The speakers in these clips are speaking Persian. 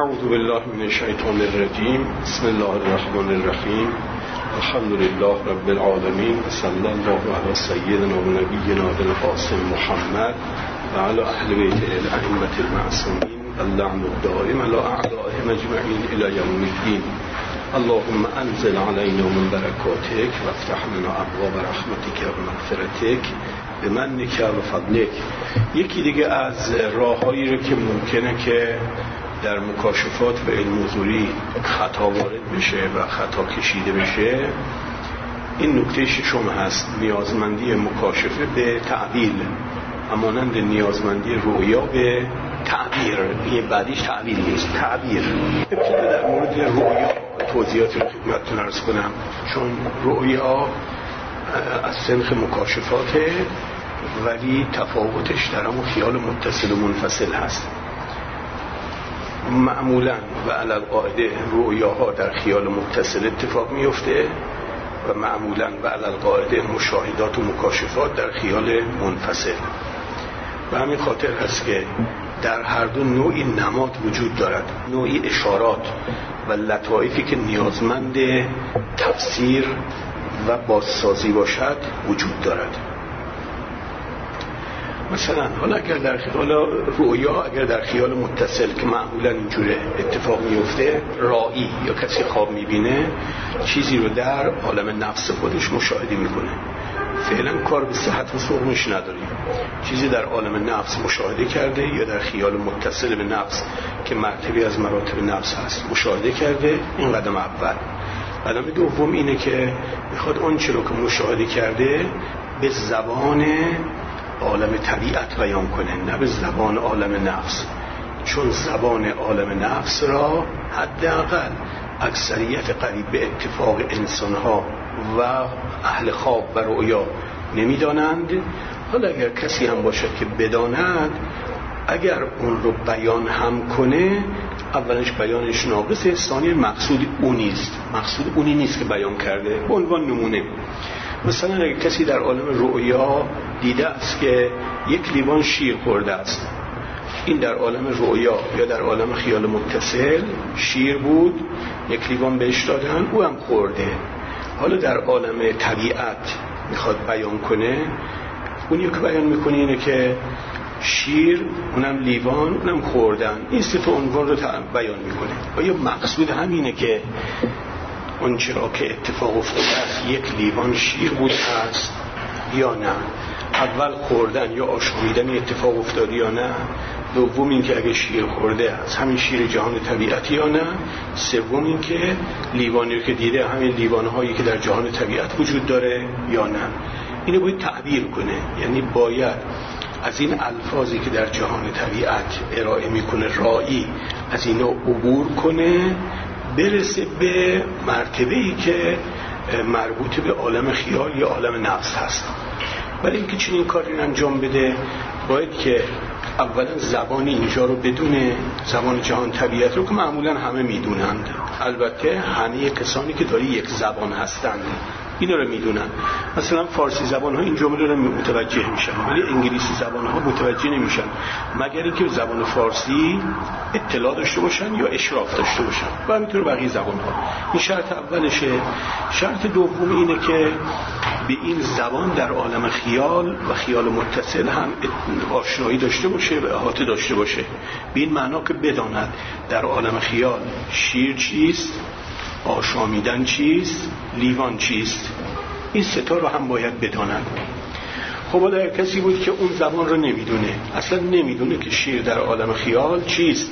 اعوذ بالله من الشیطان الرجیم. بسم الله الرحمن الرحیم. الحمد لله رب العالمین و صلی الله علی سیدنا و نبینا القاسم محمد و علی اهل بیت الائمه المعصومین اللعن الدائم علی اعدائهم اجمعین الی یوم الدین. اللهم انزل علینا من برکاتک و افتح لنا ابواب رحمتک و مغفرتک بمنک و فضلک. یکی دیگه از راههایی رو که ممکنه که در مکاشفات و علم حضوری خطا وارد بشه و خطا کشیده بشه، این نکته ششم هست: نیازمندی مکاشفه به تعبیر، همانند نیازمندی رؤیا به تعبیر. این بعدیش تعبیر نیست، تعبیر. ابتدا در مورد رؤیا توضیحاتی رو خدمتتون عرض کنم، چون رؤیا از سنخ مکاشفاته ولی تفاوتش در همون خیال متصل و منفصل هست. معمولا و علی القاعده رؤیاها در خیال متصل اتفاق میفته و معمولا و علی القاعده مشاهدات و مکاشفات در خیال منفصل. و همین خاطر هست که در هر دو نوعی نماد وجود دارد، نوعی اشارات و لطایفی که نیازمند تفسیر و بازسازی باشد وجود دارد. مثلا حالا اگر در خیال رؤیا، اگر در خیال متصل که معمولا اینجوره اتفاق میفته، رائی یا کسی خواب میبینه چیزی رو در عالم نفس خودش مشاهده میکنه، فعلا کار به صحت و سقمش نداریم، چیزی در عالم نفس مشاهده کرده یا در خیال متصل به نفس که مرتبه از مراتب نفس هست مشاهده کرده. این قدم اول. قدم دوم اینه که میخواد اون چیزی رو که مشاهده کرده به زبان عالم طبیعت بیان کنه، نه به زبان عالم نفس، چون زبان عالم نفس را حداقل اکثریت قریب به اتفاق انسانها و اهل خواب و رؤیا نمیدانند. حالا اگر کسی هم باشد که بداند، اگر اون رو بیان هم کنه، اولش بیانش ناقصه، ثانیاً مقصود اونی نیست که بیان کرده. به عنوان نمونه، مثلا اگر کسی در عالم رؤیا دیده است که یک لیوان شیر خورده است، این در عالم رؤیا یا در عالم خیال متصل شیر بود، یک لیوان بهش دادن، او هم خورده. حالا در عالم طبیعت میخواد بیان کنه، اونی که بیان میکنه اینه که شیر، اونم لیوان، اونم خوردن. این سه تا عنوان رو بیان میکنه. آیا مقصود همینه که اون چرا که اتفاق افتاده است یک لیوان شیر بود است یا نه؟ اول خوردن یا آشامیدن اتفاق افتاده یا نه؟ دوم این که اگه شیر خورده از همین شیر جهان طبیعت یا نه؟ سوم این که لیوانی رو که دیده همین لیوانهایی که در جهان طبیعت وجود داره یا نه؟ اینو باید تعبیر کنه. یعنی باید از این الفاظی که در جهان طبیعت ارائه میکنه رائی از اینا عبور کنه، برسه به مرتبه‌ای که مربوط به عالم خیال یا عالم نفس هست. ولی اینکه چنین کاری انجام بده، باید که اولا زبان اینجا رو بدونه، زبان جهان طبیعت رو که معمولا همه میدونند، البته همه کسانی که داری یک زبان هستند اینا رو میدونن. مثلا فارسی زبان ها این جمله رو متوجه میشن، ولی انگلیسی زبان ها متوجه نمیشن، مگر اینکه زبان فارسی اطلاع داشته باشن یا اشراف داشته باشن، و همینطور بقیه زبان ها. این شرط اولشه. شرط دوم اینه که به این زبان در عالم خیال و خیال متصل هم آشنایی داشته باشه و احاطه داشته باشه، به این معنا که بداند در عالم خیال شیر چیست، آشامیدن چیست، لیوان چیست. این سه تا رو هم باید بدانند. خب حالا اگر کسی بود که اون زبان رو نمیدونه، اصلا نمیدونه که شیر در عالم خیال چیست،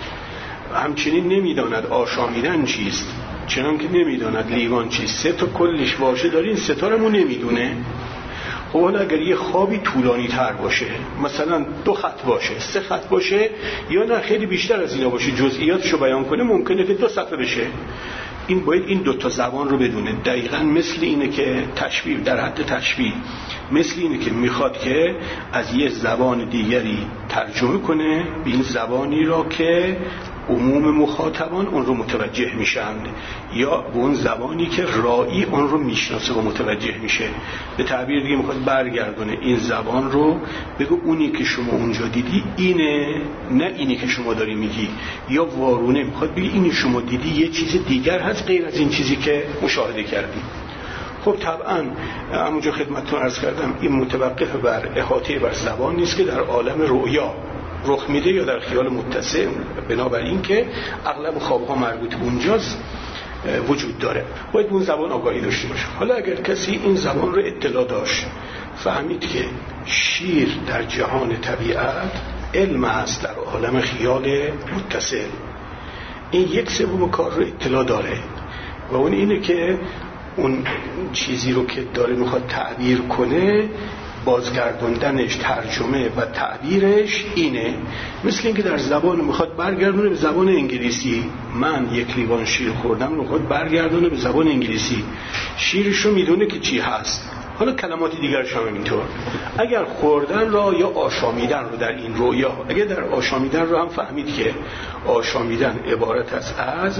همچنین نمیداند آشامیدن چیست، چنان که نمیداند لیوان چیست، سه تا کلش واژه داره، این سه تا رو نمیدونه. خب حالا اگر یه خوابی طولانی تر باشه، مثلا 2 خط باشه، 3 خط باشه، یا نه خیلی بیشتر از اینا باشه، جزئیاتشو بیان کنه، ممکنه که 2 صفحه بشه. این باید این 2 تا زبان رو بدونه. دقیقاً مثل اینه که تشبیه، در حد تشبیه، مثل اینه که میخواد که از یه زبان دیگری ترجمه کنه به این زبانی را که عموم مخاطبان اون رو متوجه میشند یا به اون زبانی که رائی اون رو میشناسه و متوجه میشه. به تعبیر دیگه میخواد برگردونه این زبان رو، بگو اونی که شما اونجا دیدی اینه، نه اینی که شما داری میگی. یا وارونه میخواد بگی اینی شما دیدی یه چیز دیگر هست غیر از این چیزی که مشاهده کردی. خب طبعا همونجا خدمتتون عرض کردم این متوقف بر احاطه بر زبان نیست که در عالم رؤیا رخ میده یا در خیال متصل، بنابراین که اغلب خوابها مربوط به اونجاست وجود داره. باید اون زبان آگاهی داشته باشه. حالا اگر کسی این زبان رو اطلاع داشت، فهمید که شیر در جهان طبیعت علم است در عالم خیال متصل، این 1/3 کار رو اطلاع داره و اون اینه که اون چیزی رو که داره میخواد تعبیر کنه، بازگردوندنش، ترجمه و تعبیرش اینه. مثل اینکه در زبان میخواد برگردونه به زبان انگلیسی. من 1 لیوان شیر خوردم رو میخواد برگردونه به زبان انگلیسی. شیرش رو میدونه که چی هست. حالا کلمات دیگرش هم اینطور. اگر خوردن را یا آشامیدن رو در این رویا، اگر در آشامیدن رو هم فهمید که آشامیدن عبارت است از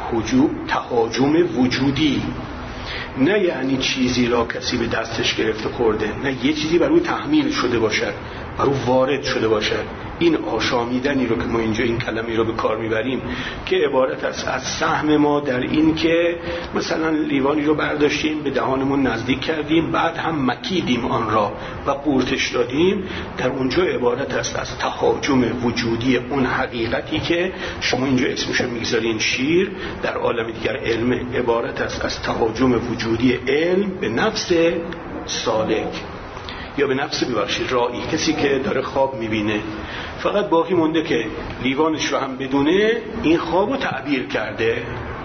تهاجم وجودی، نه یعنی چیزی را کسی به دستش گرفته خورده، نه یه چیزی بر او تحمیل شده باشد، بر او وارد شده باشد. این آشامیدنی رو که ما اینجا این کلمه رو به کار میبریم که عبارت است از سهم ما در این که مثلا لیوانی رو برداشتیم به دهانمون نزدیک کردیم، بعد هم مکیدیم آن را و قورتش دادیم، در اونجا عبارت است از تهاجم وجودی اون حقیقتی که شما اینجا اسمشو میگذارین شیر، در عالم دیگر علم، عبارت است از تهاجم وجودی علم به نفس سالک یا به نفس رائی، کسی که داره خواب میبینه. فقط باقی مونده که لیوانش رو هم بدونه این خواب رو تعبیر کرده.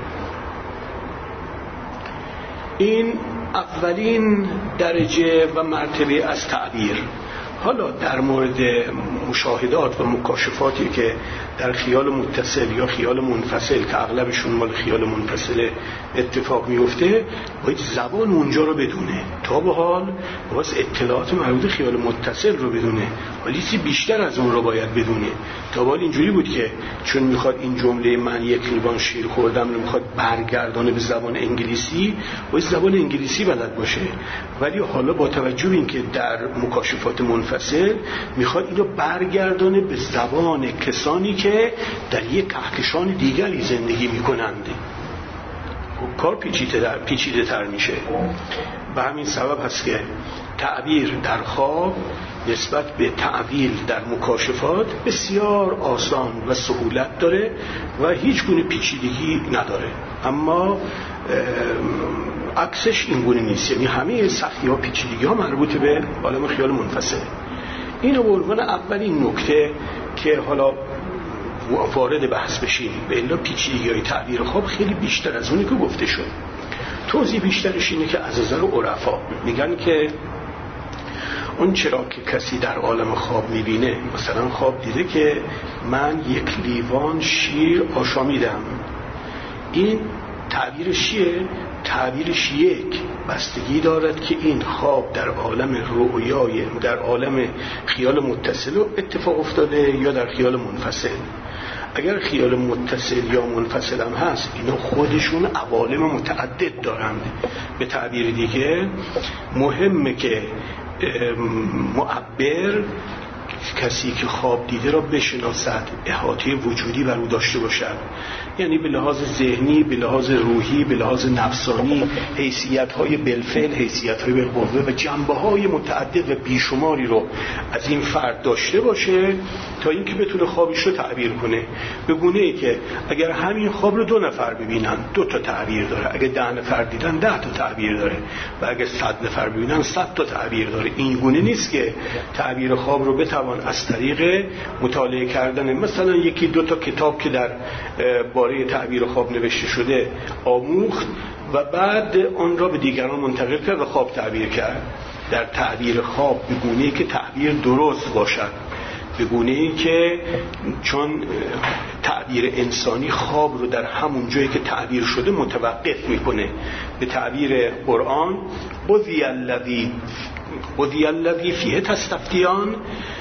این اولین درجه و مرتبه از تعبیر. حالا در مورد مشاهدات و مکاشفاتی که در خیال متصل یا خیال منفصل که اغلبشون مال خیال منفصل اتفاق میفته، باید زبان اونجا رو بدونه. تا به حال واسه اطلاعات مربوط خیال متصل رو بدونه، ولی چیزی بیشتر از اون رو باید بدونه. تا به حال اینجوری بود که چون میخواد این جمله من 1 لیوان شیر خوردم رو میخواد برگردانه به زبان انگلیسی، باید زبان انگلیسی بلد باشه. ولی حالا با توجه به اینکه در مکاشفات منفصل میخواد اینو برگردانه به زبان کسانی که در یک کهکشان دیگری زندگی میکنند، کار پیچیده تر میشه. به همین سبب هست که تعبیر در خواب نسبت به تعبیر در مکاشفات بسیار آسان و سهولت داره و هیچ گونه پیچیدگی نداره، اما عکسش این گونه نیست. یعنی همه سختی ها پیچیدگی ها مربوط به عالم خیال منفصل. اینو به عنوان اولین نکته که حالا وارد بحث بشیم. به الا پیچیدگی‌های تعبیر خواب خیلی بیشتر از اونی که گفته شد. توضیح بیشترش اینه که از نظر عرفا میگن که اون چرا که کسی در عالم خواب میبینه، مثلا خواب دیده که من 1 لیوان شیر آشامیدم، این تعبیرش چیه؟ تعبیرش یک بستگی دارد که این خواب در عالم رؤیای، در عالم خیال متصل اتفاق افتاده یا در خیال منفصل. اگر خیال متصل یا منفصل هم هست، اینا خودشون عوالم متعدد دارند. به تعبیر دیگه مهمه که معبر، کسی که خواب دیده را بشناسد، احاطه وجودی بر او داشته باشد، یعنی به لحاظ ذهنی، به لحاظ روحی، به لحاظ نفسانی، حیثیت‌های بالفعل، حیثیت‌های بالقوه و جنبه‌های متعدد و بیشماری رو از این فرد داشته باشه تا اینکه بتونه خوابش رو تعبیر کنه. به گونه‌ای که اگر همین خواب رو 2 نفر ببینن 2 تا تعبیر داره، اگر 10 نفر دیدن 10 تا تعبیر داره و اگر 100 نفر ببینن 100 تا تعبیر داره. این گونه نیست که تعبیر خواب رو بتوان از طریق مطالعه کردن مثلا 1-2 تا کتاب که در باره تعبیر خواب نوشته شده آموخت و بعد آن را به دیگران منتقل کرد و خواب تعبیر کرد. در تعبیر خواب به گونه‌ای که تعبیر درست باشد، به گونه‌ای که چون تعبیر انسانی خواب رو در همون جایی که تعبیر شده متوقف میکنه. به تعبیر قرآن قضی الذی فیه تستفتیان،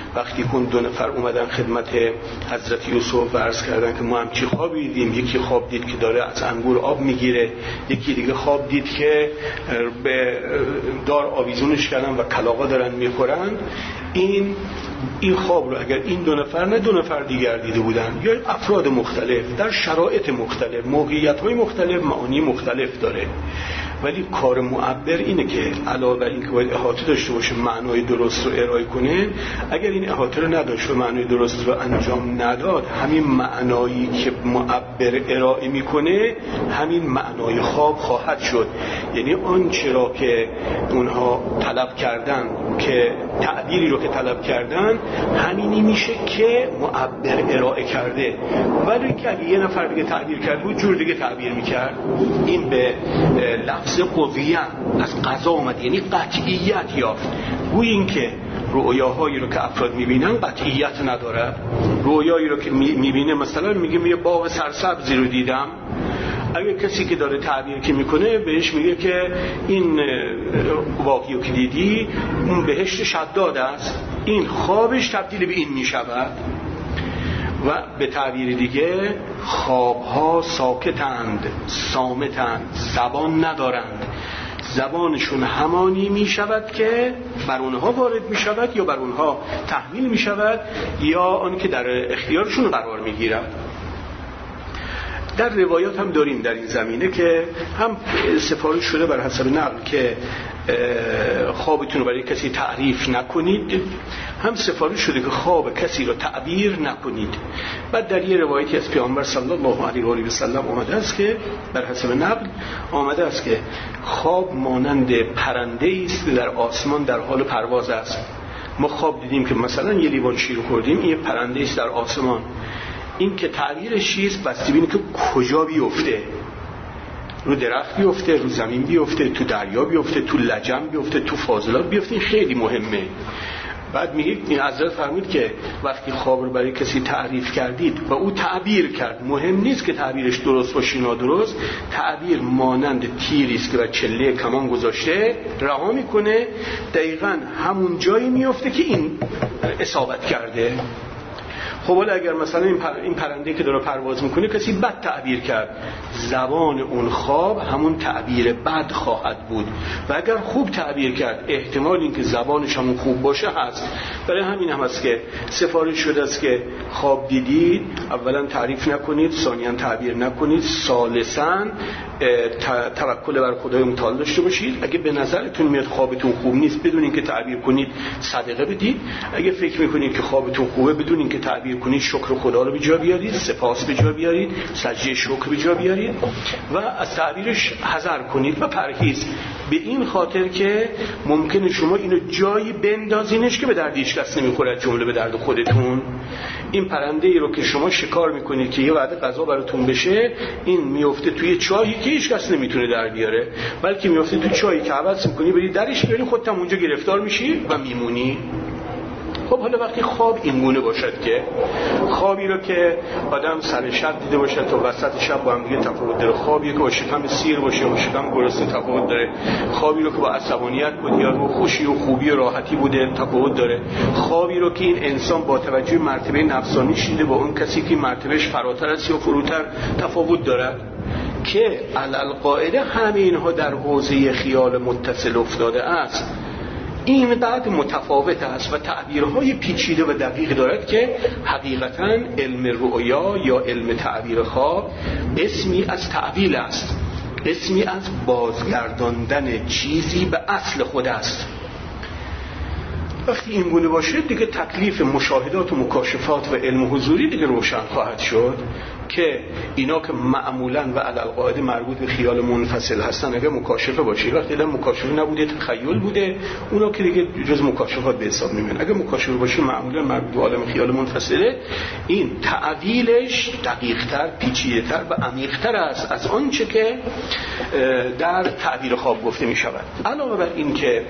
وقتی که دو نفر اومدن خدمت حضرت یوسف و عرض کردن که ما هم چی خوابی دیدیم، یکی خواب دید که داره از انگور آب میگیره، یکی دیگه خواب دید که به دار آویزونش کردن و کلاغا دارن میخورن. این خواب رو اگر این دو نفر نه دو نفر دیگر دیده بودن یا افراد مختلف در شرایط مختلف، موقعیت‌های مختلف، معانی مختلف داره. ولی کار معبر اینه که علاوه بر این که باید احاطه داشته باشه، معنای درست رو ارائه کنه. اگر این احاطه رو نداشت و معنای درست رو انجام نداد، همین معنایی که معبر ارائه میکنه همین معنای خواب خواهد شد. یعنی آنچه را که اونها طلب کردن، که تعبیری رو که طلب کردن، همینی میشه که معبر ارائه کرده. ولی که اگه یه نفر دیگه تعبیر کرد بود جور دیگه تعبیر میکرد. این به لفظ قضیه از قضا اومد، یعنی قطعیت یافت. گویا این که رؤیاهایی رو که افراد میبینن قطعیت نداره. رؤیایی رو که میبینه، مثلا میگه یه باغ سرسبزی رو دیدم، اگه کسی که داره تعبیر که میکنه بهش میگه که این باغی رو که دیدی اون بهشت شداد است، این خوابش تبدیل به این میشود. و به تعبیر دیگه خوابها ساکتند، صامتند، زبان ندارند. زبانشون همانی می شود که بر اونها وارد می شود یا بر اونها تحمیل می شود یا آن که در اختیارشون قرار می گیرد. در روایات هم داریم در این زمینه که هم سفارش شده بر حسب نقل که خوابتون رو برای کسی تعریف نکنید، هم سفارش شده که خواب کسی رو تعبیر نکنید. بعد در یه روایتی از پیامبر صلی الله علیه و آله و سلم آمده است که بر حسب نقل آمده است که خواب مانند پرنده است در آسمان در حال پرواز است. ما خواب دیدیم که مثلا یه لیوان شیر خوردیم، این پرنده است در آسمان. این که تعبیرش چیست بسته بینه که کجا بیفته، رو درخت بیفته، رو زمین بیفته، تو دریا بیفته، تو لجن بیفته، تو فاضلات بیفته. این خیلی مهمه. بعد میگه این حضرت فرمود که وقتی خواب رو برای کسی تعریف کردید و او تعبیر کرد، مهم نیست که تعبیرش درست باشه نادرست، تعبیر مانند تیری است که بر چله کمان گذاشته رها میکنه، دقیقاً همون جایی میفته که این اصابت کرده. خب حالا اگر مثلا این پرنده که داره پرواز میکنه کسی بد تعبیر کرد، زبان اون خواب همون تعبیر بد خواهد بود. و اگر خوب تعبیر کرد، احتمال این که زبانش همون خوب باشه هست. برای همین هم هست که سفارش شده است که خواب دیدید اولا تعریف نکنید، ثانیاً تعبیر نکنید، ثالثاً توکل بر خدای متعال داشته باشید. اگه به نظرتون میاد خوابتون خوب نیست، بدون اینکه تعبیر کنید صدقه بدید. اگه فکر میکنید که خوابتون خوبه، بدون اینکه تعبیر کنید شکر خدا رو به جا بیارید، سپاس به جا بیارید، سجده شکر به جا بیارید و از تعبیرش حذر کنید و پرهیز. به این خاطر که ممکنه شما اینو جایی بندازینش که به درد هیچ کس نمیخوره، جمله به درد خودتون. این پرنده ای رو که شما شکار میکنید که یه وعده غذا براتون بشه، این میفته توی چاهی که هیچ کس نمیتونه در بیاره، بلکه میفته توی چاهی که عوض میکنی بری درش بیاری، خودت هم اونجا گرفتار میشی و میمونی. خب حالا وقتی خواب این گونه باشد که خوابی رو که آدم سر شب دیده باشد تا وسط شب با هم دیگه تفاوت داره، خوابی که با شکم سیر باشه و شکم گرسنه تفاوت داره، خوابی رو که با عصبانیت بود یا خوشی و خوبی و راحتی بوده تفاوت داره، خوابی رو که این انسان با توجه مرتبه نفسانیش دیده با اون کسی که مرتبهش فراتر است یا فروتر تفاوت داره، که علالقاعده همه اینها در حوزه خیال متصل افتاده است. این قدر متفاوت است و تعبیرهای پیچیده و دقیق دارد که حقیقتاً علم رؤیا یا علم تعبیر خواب اسمی از تعبیل است، اسمی از بازگرداندن چیزی به اصل خود است. وقتی این گونه باشه دیگه تکلیف مشاهدات و مکاشفات و علم حضوری دیگه روشن خواهد شد که اینا که معمولاً و علالقاعده مربوط به خیال منفصل هستن اگه مکاشفه باشه، وقتی دیدن مکاشفه نبوده تخیل بوده، اونا که دیگه جز مکاشفات به حساب نمیان. اگه مکاشفه باشه معمولاً مربوط به عالم خیال منفصله، این تعویلش دقیق‌تر، پیچیده‌تر و عمیق‌تر است از آنچه که در تعبیر خواب گفته می‌شود. علاوه بر این که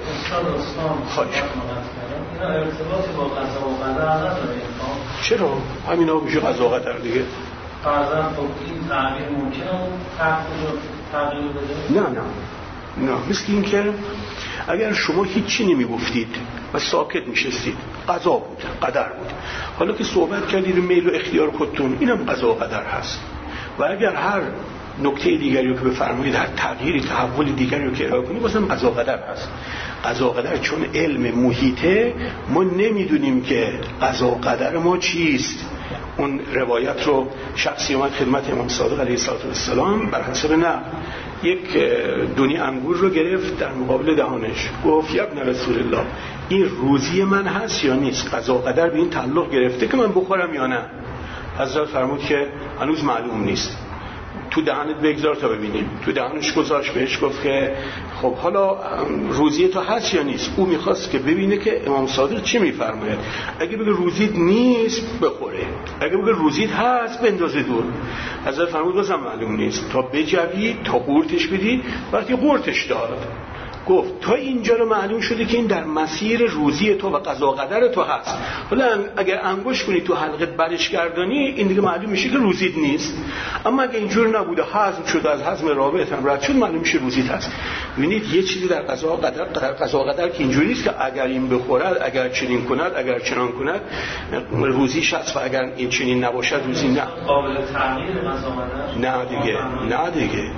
ارتباطی با قضا و قدر نداره. چرا؟ همینا میشه قضا و قدر دیگه. فرضاً خب این تعبیر ممکنه تغییر بده؟ نه مثل این که اگر شما هیچی نمیگفتید و ساکت میشستید، قضا بود، قدر بود. حالا که صحبت کردید میل و اختیار خودتون، اینم قضا و قدر هست. و اگر هر نکته دیگری رو که بفرمایید، هر تغییری، تحول دیگری رو که ارائه کنید، بازم قضا و قدر هست. قضا و قدر چون علم محیطه، ما نمیدونیم که قضا و قدر ما چیست. اون روایت رو شخصی اومد خدمت امام صادق علیه السلام بر حسب نقل، یک دونی انگور رو گرفت در مقابل دهانش، گفت یا ابن رسول الله، این روزی من هست یا نیست؟ قضا و قدر به این تعلق گرفته که من بخورم یا نه؟ حضرت فرمود که هنوز معلوم نیست، تو دهنت بگذار تا ببینیم. تو دهنش گذاشت، بهش گفت که خب حالا روزی تو هست یا نیست؟ او میخواست که ببینه که امام صادق چی میفرماید. اگه بگه روزیت نیست بخوره، اگه بگه روزیت هست بندازه دور. حضرت فرمود بازم معلوم نیست، تا بجوی، تا قورتش بدی. وقتی قورتش داد، گفت تا اینجا رو معلوم شده که این در مسیر روزی تو و قضا و قدر تو هست. حالا اگر انگوش کنی تو حلقت برش گردانی، این دیگه معلوم میشه که روزیت نیست. اما اگه اینجور نبوده، هضم شده، از هضم رابط هم رد شد، معلوم میشه روزیت هست. ببینید یه چیزی در قضا و قدر که اینجوری نیست که اگر این بخورد، اگر چنین کند، اگر چنان کند روزیش هست و اگر این چنین نباشد روزی نه. قابل تغییر قضا و قدر نه دیگه.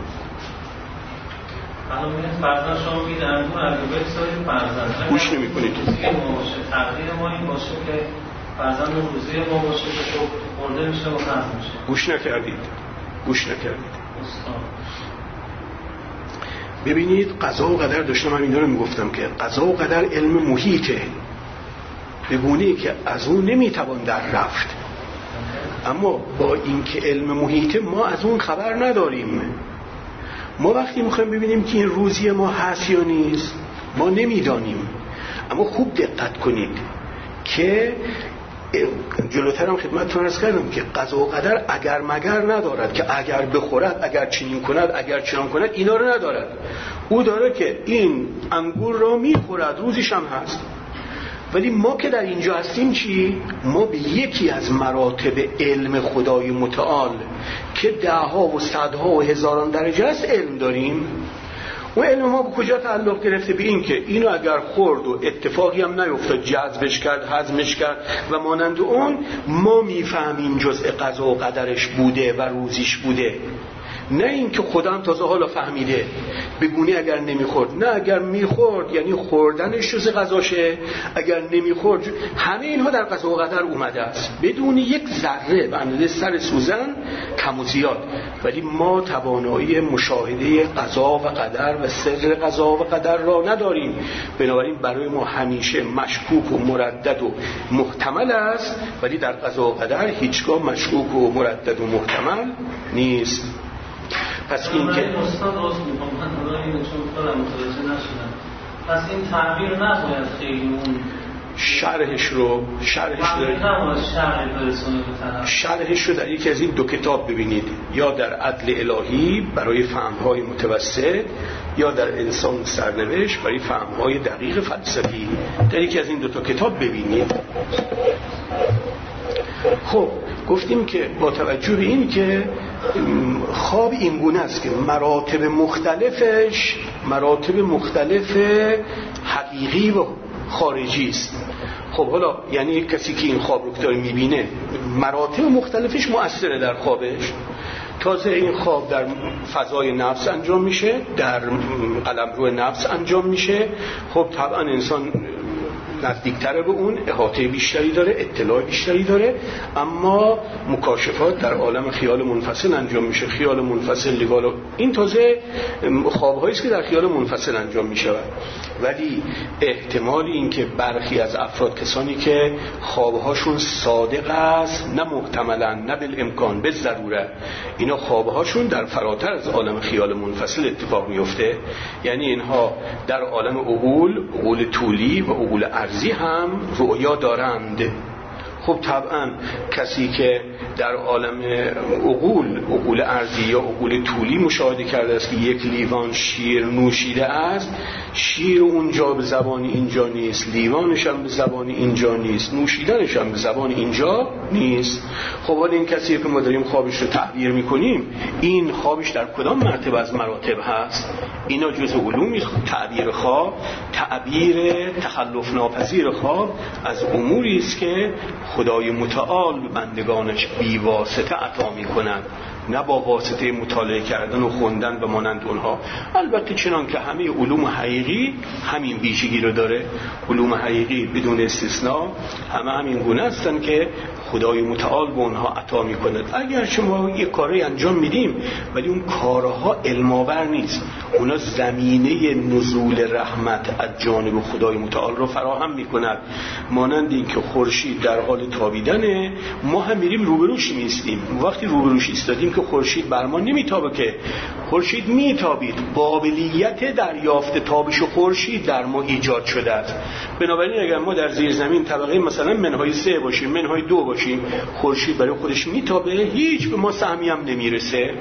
الان میگه فرضاً شما میگید انگور علاوه سایر فرضاً گوش نمی‌کنید. تقدیر ما این باشه که فرضاً روزی ما باشه که خورده میشه و هضم میشه. گوش نکردید. ببینید قضا و قدر داشتم اینا رو میگفتم که قضا و قدر علم محیطه، به گونه‌ای که از اون نمیتوان در رفت. اما با اینکه علم محیطه ما از اون خبر نداریم. ما وقتی میخوایم ببینیم که این روزی ما هست یا نیست، ما نمیدانیم. اما خوب دقت کنید که جلوتر هم خدمتتون عرض کردم که قضا و قدر اگر مگر ندارد که اگر بخورد، اگر چنین کند، اگر چنان کند، اینا رو ندارد. او داره که این انگور رو میخورد، روزیش هم هست. ولی ما که در اینجا هستیم چی؟ ما به یکی از مراتب علم خدای متعال که دهها و صدها و هزاران درجه است علم داریم. اون علم ما به کجا تعلق گرفته؟ به این که اینو اگر خورد و اتفاقی هم نیفتاد، جذبش کرد، هضمش کرد و مانند اون، ما میفهمیم جزء قضا و قدرش بوده و روزیش بوده. نه این که خدا هم تازه حالا فهمیده بگونی اگر نمیخورد، نه اگر میخورد یعنی خوردنش جز قضاشه، اگر نمیخورد. همه اینها در قضا و قدر اومده است بدون یک ذره به اندازه سر سوزن کم و زیاد. ولی ما توانایی مشاهده قضا و قدر و سر قضا و قدر را نداریم. بنابراین برای ما همیشه مشکوک و مردد و محتمل است، ولی در قضا و قدر هیچگاه مشکوک و مردد و محتمل نیست. پس این که استاد راست میگم، من اینو چون خودم متوجه نشدم. پس این تعبیر نباید خیلی اون شرحش رو در یکی از این دو کتاب ببینید، یا در عدل الهی برای فهم‌های متوسط، یا در انسان سرنوشت برای فهم‌های دقیق فلسفی. در یکی از این دو تا کتاب ببینید. خب گفتیم که با توجه به این که خواب این گونه است که مراتب مختلف حقیقی و خارجی است. خب حالا یعنی کسی که این خواب رو داره میبینه، مراتب مختلفش مؤثره در خوابش. تازه این خواب در فضای نفس انجام میشه، در قلمرو نفس انجام میشه. خب طبعا انسان نزدیکتره به اون، احاطه بیشتری داره، اطلاع بیشتری داره. اما مکاشفات در عالم خیال منفصل انجام میشه. خیال منفصل لگالا، این تازه خواب‌هایی است که در خیال منفصل انجام میشه. ولی احتمال این که برخی از افراد، کسانی که خوابهاشون صادق است، نه محتملا نه بالامکان، به ضرورت، اینا خوابهاشون در فراتر از عالم خیال منفصل اتفاق میفته. یعنی اینها در عالم عقول طولی و عقول ارضی هم رؤیا دارند. خب طبعا کسی که در عالم عقول ارضی یا عقول طولی مشاهده کرده است که یک لیوان شیر نوشیده است، شیر اونجا به زبان اینجا نیست، لیوانش هم به زبان اینجا نیست، نوشیدنش هم به زبان اینجا نیست. خب حالا این کسی که ما داریم خوابش رو تعبیر میکنیم، این خوابش در کدام مرتبه از مراتب هست؟ اینا جزء علومی. تعبیر خواب، تعبیر تخلف ناپذیر خواب از اموری است که خدای متعال به بندگانش بی واسطه عطا میکنند، نه با واسطه مطالعه کردن و خوندن و مانند اونها. البته چنان که همه علوم حقیقی همین ویژگی رو داره، علوم حقیقی بدون استثناء همه همین گونه هستن که خدای متعال به اونها عطا میکند. اگر شما یک کاری انجام میدیم ولی اون کارها علم‌آور نیست، اونا زمینه نزول رحمت از جانب خدای متعال رو فراهم میکند. مانند این که خورشید در حال تابیدنه، ما هم میریم روبروش میستیم. وقتی روبروش ایستادیم که خورشید بر ما نمیتابه، که خورشید میتابید، قابلیت دریافت تابش خورشید در ما ایجاد شده است. بنابراین اگر ما در زیر زمین طبقه مثلا منهای 3 باشیم، منهای 2 باشیم، خورشید برای خودش میتابه، هیچ به ما سهمی هم نمیرسه.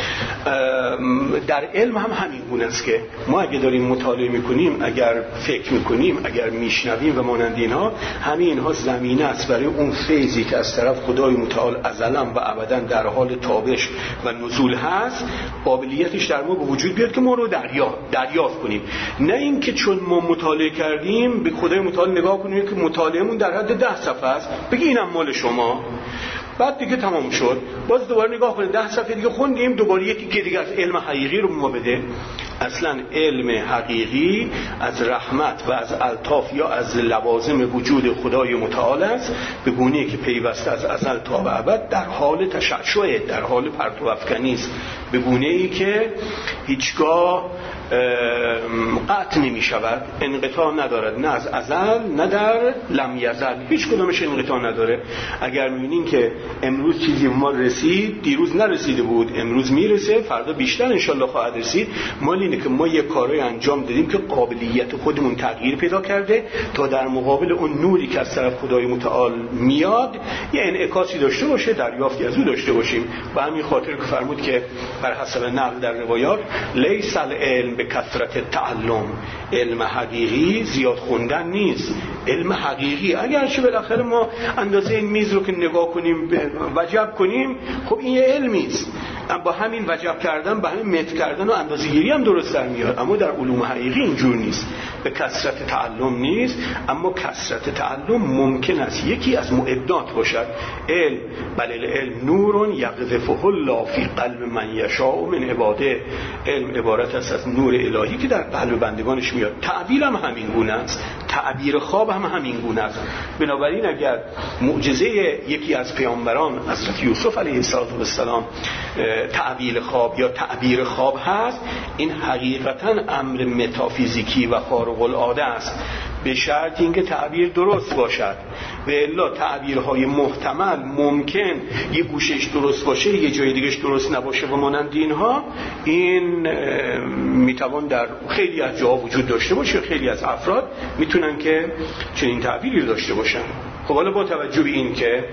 در علم هم همین گونه است که ما اگه داریم مطالعه میکنیم، اگر فکر میکنیم، اگر میشنویم و مانند اینها، همین اینها زمینه است برای اون فیضی که از طرف خدای متعال ازلا و ابدا در حال تابش و نزول هست، قابلیتش در ما به وجود بیاد که ما رو دریافت کنیم. نه اینکه چون ما مطالعه کردیم به خدای متعال نگاه کنیم که مطالعهمون در حد 10 صفحه است، بگی اینم مال شما، بعد دیگه تمام شد، باز دوباره نگاه کنید 10 صفحه دیگه خوندیم، دوباره یکی دیگه از علم حقیقی رو ما بده. اصلا علم حقیقی از رحمت و از الطاف یا از لوازم وجود خدای متعال است، به گونه‌ای که پیوسته از ازل تا به ابد در حال تشعشع، در حال پرتو افکنی است، به گونه‌ای که هیچگاه قطع نمی شود، انقطاع ندارد، نه از ازل نه در لم یزل، هیچ کدامش انقطاع نداره. اگر می‌بینین که امروز چیزی ما رسید، دیروز نرسیده بود، امروز میرسه، فردا بیشتر انشالله خواهد رسید، مال اینه که ما یک کارای انجام دادیم که قابلیت خودمون تغییر پیدا کرده تا در مقابل اون نوری که از طرف خدای متعال میاد یه انعکاسی داشته باشه، دریافتی از او داشته باشیم. و همین خاطر که فرمود که بر حسب نقل در روایات لیس العلم به کثرت تعلم، علم حقیقی زیاد خوندن نیست. علم حقیقی اگرچه بالاخره ما اندازه این میز رو که نگاه کنیم وجب کنیم، خب این یه علمی است، با همین وجب کردن، با همین متر کردن و اندازه‌گیری هم درست در میاد. اما در علوم حقیقی اینجور نیست، به کثرت تعلم نیست. اما کثرت تعلم ممکن است یکی از معدات باشد. علم، بل العلم نور یقذفه الله فی قلب من یشاء من عباده. علم عبارت است از نور الهی که در قلب بندگانش میاد. تعبیر هم همین گونه است، تعبیر خواب هم همین گونه است. بنابراین اگر معجزه یکی از پیامبران حضرت یوسف علیه السلام تعبیر خواب یا تعبیر خواب هست، این حقیقتا امر متافیزیکی و خارق العاده است، به شرط اینکه تعبیر درست باشد. و الا تعبیرهای محتمل ممکن یه گوشش درست باشه، یه جای دیگهش درست نباشه و مانند اینها، این میتوان در خیلی از جاها وجود داشته باشه. خیلی از افراد میتونن که چنین تعبیری داشته باشن. خب حالا با توجه به این که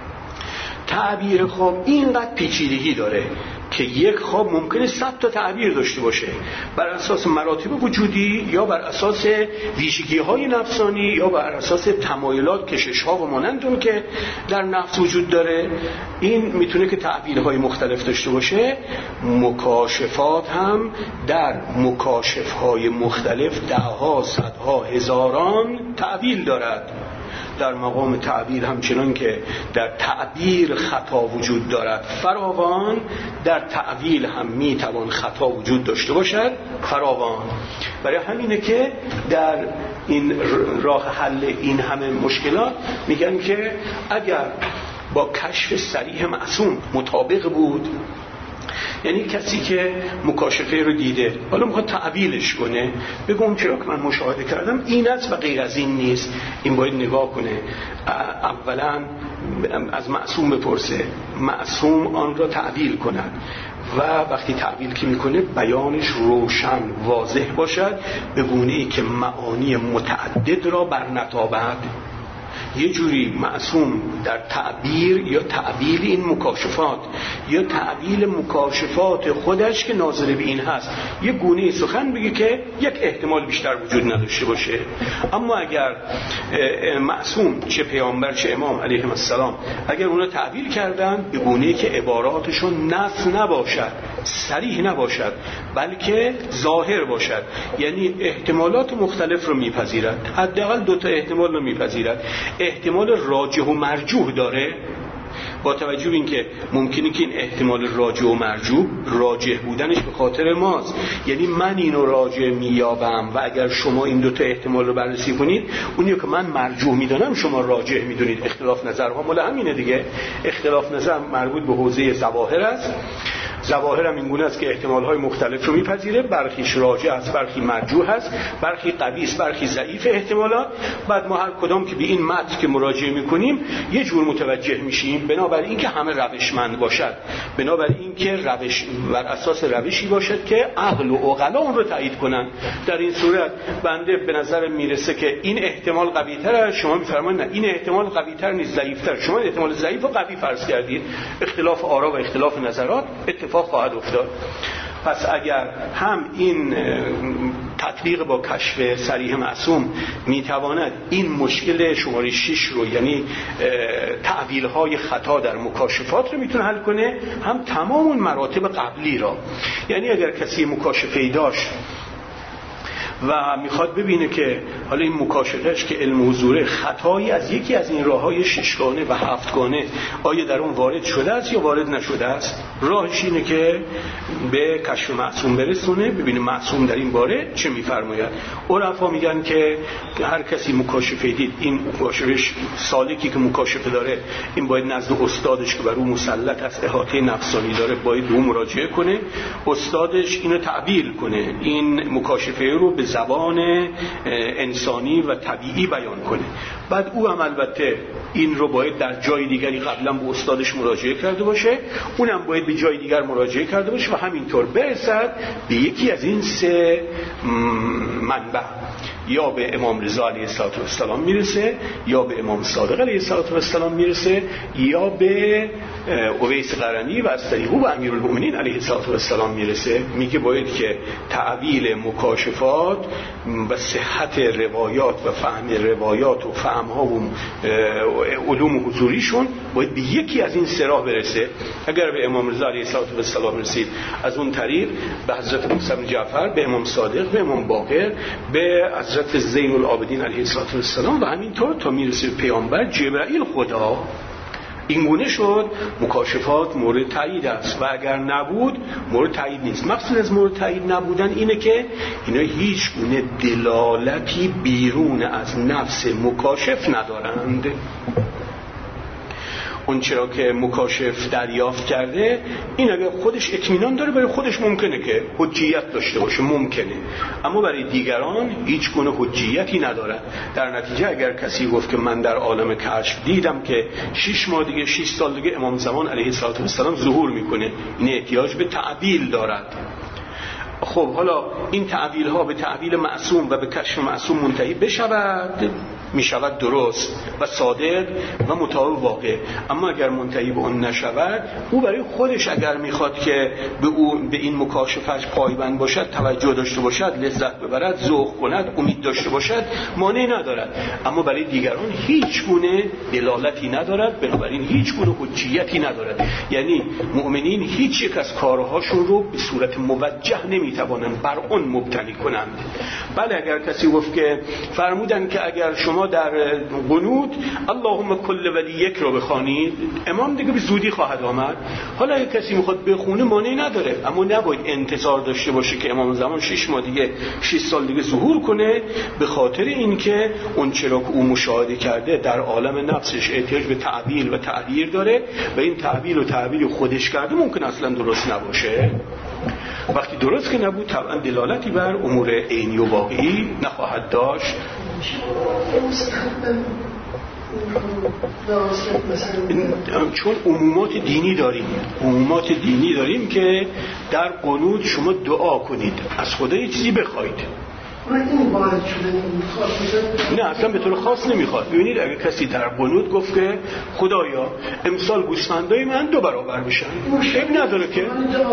تعبیر خواب اینقدر پیچیدگی داره که یک خواب ممکنه 100 تا تعبیر داشته باشه، بر اساس مراتب وجودی یا بر اساس ویژگی‌های نفسانی یا بر اساس تمایلات، کشش‌ها و مانند اون که در نفس وجود داره. این میتونه که تعبیرهای مختلف داشته باشه. مکاشفات هم در مکاشف‌های مختلف ده‌ها، صدها، هزاران تعبیر دارد. در مقام تعبیر همچنان که در تعبیر خطا وجود دارد فراوان، در تعبیر هم میتوان خطا وجود داشته باشد فراوان. برای همینه که در این راه حل این همه مشکلات میگن که اگر با کشف صریح معصوم مطابق بود، یعنی کسی که مکاشفه رو دیده حالا میخواد تعبیرش کنه، بگم چرا که من مشاهده کردم این است و غیر از این نیست، این باید نگاه کنه. اولا از معصوم بپرسه، معصوم آن را تعبیر کند و وقتی تعبیر که میکنه بیانش روشن واضح باشد، به گونه‌ای که معانی متعدد را برنتابد. یه جوری معصوم در تعبیر یا تعبیل این مکاشفات یا تعبیل مکاشفات خودش که ناظر به این هست یه گونه سخن بگه که یک احتمال بیشتر وجود نداشته باشه. اما اگر معصوم چه پیامبر چه امام علیهم السلام اگر اونا تعبیر کردن به گونه‌ای که عباراتشون نص نباشد، صریح نباشد، بلکه ظاهر باشد، یعنی احتمالات مختلف رو میپذیرد، حداقل 2 تا احتمال رو میپذیرد. احتمال راجح و مرجوح داره، با توجه به اینکه ممکنه که این احتمال راجح و مرجوح راجح بودنش به خاطر ماست، یعنی من اینو راجح میابم و اگر شما این 2 تا احتمال رو بررسی کنید اونیو که من مرجوح میدونم شما راجح میدونید. اختلاف نظرها مال همینه دیگه. اختلاف نظر مربوط به حوزه ظواهر است. ظواهر هم این گونه است که احتمال‌های مختلف رو میپذیره، برخیش راجح است، برخی مرجوح است، برخی قوی است، برخی ضعیف احتمالات. بعد ما هر کدام که به این متن که مراجعه میکنیم یه جور متوجه میشیم، بنابراین اینکه همه روشمند باشد، بنابراین اینکه روش بر اساس روشی باشد که عقل و عقلا اون رو تایید کنن. در این صورت بنده به نظر میرسه که این احتمال قوی‌تره، شما میفرمایید نه این احتمال قوی‌تر نیست، ضعیف‌تر. شما احتمال ضعیف و قوی فرض کردید. اختلاف آرا و اختلاف نظرات اتفاق خواهد افتاد. پس اگر هم این تطبیق با کشف صریح معصوم میتواند این مشکل شماره 6 رو، یعنی تعبیرهای خطا در مکاشفات رو میتونه حل کنه، هم تمام اون مراتب قبلی را. یعنی اگر کسی مکاشفه‌ای داشت و میخواد ببینه که حالا این مکاشفهش که علم حضوره خطایی از یکی از این راههای 6گانه و 7گانه آیا در اون وارد شده است یا وارد نشده است، راهش اینه که به کشف معصوم برسونه، ببینه معصوم در این باره چه میفرماید. عرفا میگن که هر کسی مکاشفه دید، این مکاشفش سالکی که مکاشفه داره این باید نزد استادش که بر اون مسلط است، احاطه نفسانی داره، باید به اون مراجعه کنه، استادش اینو تعبیر کنه، این مکاشفه رو به زبان انسانی و طبیعی بیان کنه. بعد او هم البته این رو باید در جای دیگری قبلا به استادش مراجعه کرده باشه، اونم باید به جای دیگر مراجعه کرده باشه و همینطور برسد به یکی از این 3 منبع، یا به امام رضا علیه السلام میرسه، یا به امام صادق علیه السلام میرسه، یا به اویس قرنی و از طریق او به امیرالمومنین علیه السلام میرسه. میگه باید که تعبیل مکاشفات و صحت روایات و فهم روایات و فهمها و علوم حضوریشون باید به یکی از این 3 راه برسه. اگر به امام رضا علیه السلام رسید، از اون طریق به حضرت موسی بن جعفر، به امام صادق، به امام باقر، به حضرت زین العابدین علیه السلام و همینطور تا میرسه به پیامبر جبرائیل خدا. این گونه شد مکاشفات مورد تایید است و اگر نبود مورد تایید نیست. مقصود از مورد تایید نبودن اینه که اینا هیچ گونه دلالتی بیرون از نفس مکاشف ندارند. اون چرا که مکاشف دریافت کرده این اگر خودش اطمینان داره برای خودش ممکنه که حجیت داشته باشه، ممکنه، اما برای دیگران هیچ گونه حجیتی نداره. در نتیجه اگر کسی گفت که من در عالم کشف دیدم که 6 ماه دیگه 6 سال دیگه امام زمان علیه السلام ظهور میکنه، این احتیاج به تعبیل دارد. خب حالا این تعبیل ها به تعبیل معصوم و به کشف معصوم منتهی بشود، می شود درست و صادق و مطابق واقع. اما اگر منتهی به اون نشود، او برای خودش اگر میخواد که به این مکاشفش پایبند باشد، توجه داشته باشد، لذت ببرد، ذوق کند، امید داشته باشد، مانعی ندارد. اما برای دیگران هیچ گونه دلالتی ندارد، بنابراین هیچ گونه حجیتی ندارد. یعنی مؤمنین هیچ یک از کارهاشون رو به صورت موجه نمیتوانند بر اون مبتنی کنند. بله اگر کسی گفت که فرمودن که اگر شما در قنوت اللهم کل ولیک رو بخوانید، امام دیگه به زودی خواهد آمد. حالا اگر کسی میخواد بخونه مانعی نداره، اما نباید انتظار داشته باشه که امام زمان 6 ماه دیگه 6 سال دیگه ظهور کنه، به خاطر اینکه اون چرا که او مشاهده کرده در عالم نفسش احتیاج به تعبیل و تعبیر داره و این تعبیل و تعبیر خودش کرده ممکن اصلا درست نباشه. وقتی درست که نبود طبعا دلالتی بر امور عینی و واقعی نخواهد داشت. چون عمومات دینی داریم که در قنوت شما دعا کنید، از خدا یه چیزی بخواید. نه اصلا به طور خاص نمیخواد. ببینید اگه کسی در قنوت گفت که خدایا امسال گوسفندای من 2 برابر بشن، عیب نداره که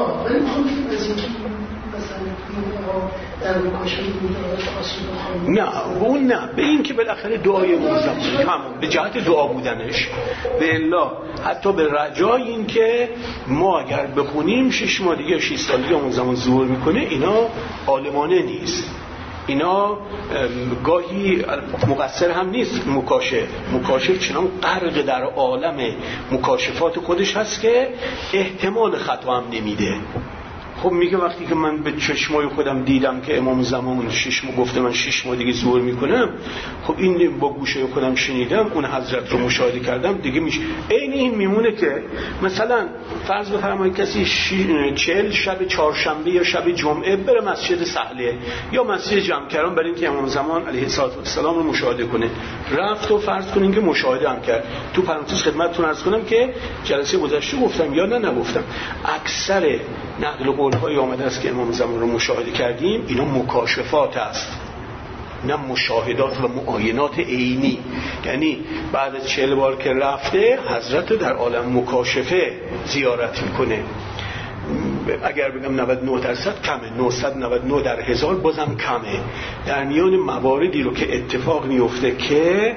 نه اون نه، به این که بالاخره دعای موزم تمام به جهت دعا بودنش، به الله حتی به رجای این که ما اگر بخونیم 6 ماه دیگه 6 سال دیگه اون زمان ظهور میکنه، اینا عالمانه نیست. اینا گاهی مقصر هم نیست مکاشف چنان غرق در عالم مکاشفات خودش هست که احتمال خطا هم نمیده. خب میگه وقتی که من به چشمای خودم دیدم که امام زمان 6 ماه گفته من 6 ماه دیگه ظهور میکنم، خب این با گوشه خودم شنیدم، اون حضرت رو مشاهده کردم، دیگه میشه عین این میمونه که مثلا فرض بفرمایید کسی 40 شب چهارشنبه یا شب جمعه بره مسجد سهله یا مسجد جمکران برای اینکه امام زمان علیه السلام رو مشاهده کنه. رفت و فرض کنین که مشاهده هم کرد. تو پرانتز خدمتتون عرض کنم که جلسه گذشته گفتم یا نه نگفتم، اکثر نقل قول‌هایی آمده است که امام زمان رو مشاهده کردیم اینا مکاشفات است، نه مشاهدات و معاینات عینی. یعنی بعد از 40 بار که رفته حضرت در عالم مکاشفه زیارت میکنه. اگر بگم 99% کمه، 999 در 1000 بازم کمه. در میان مواردی رو که اتفاق میفته که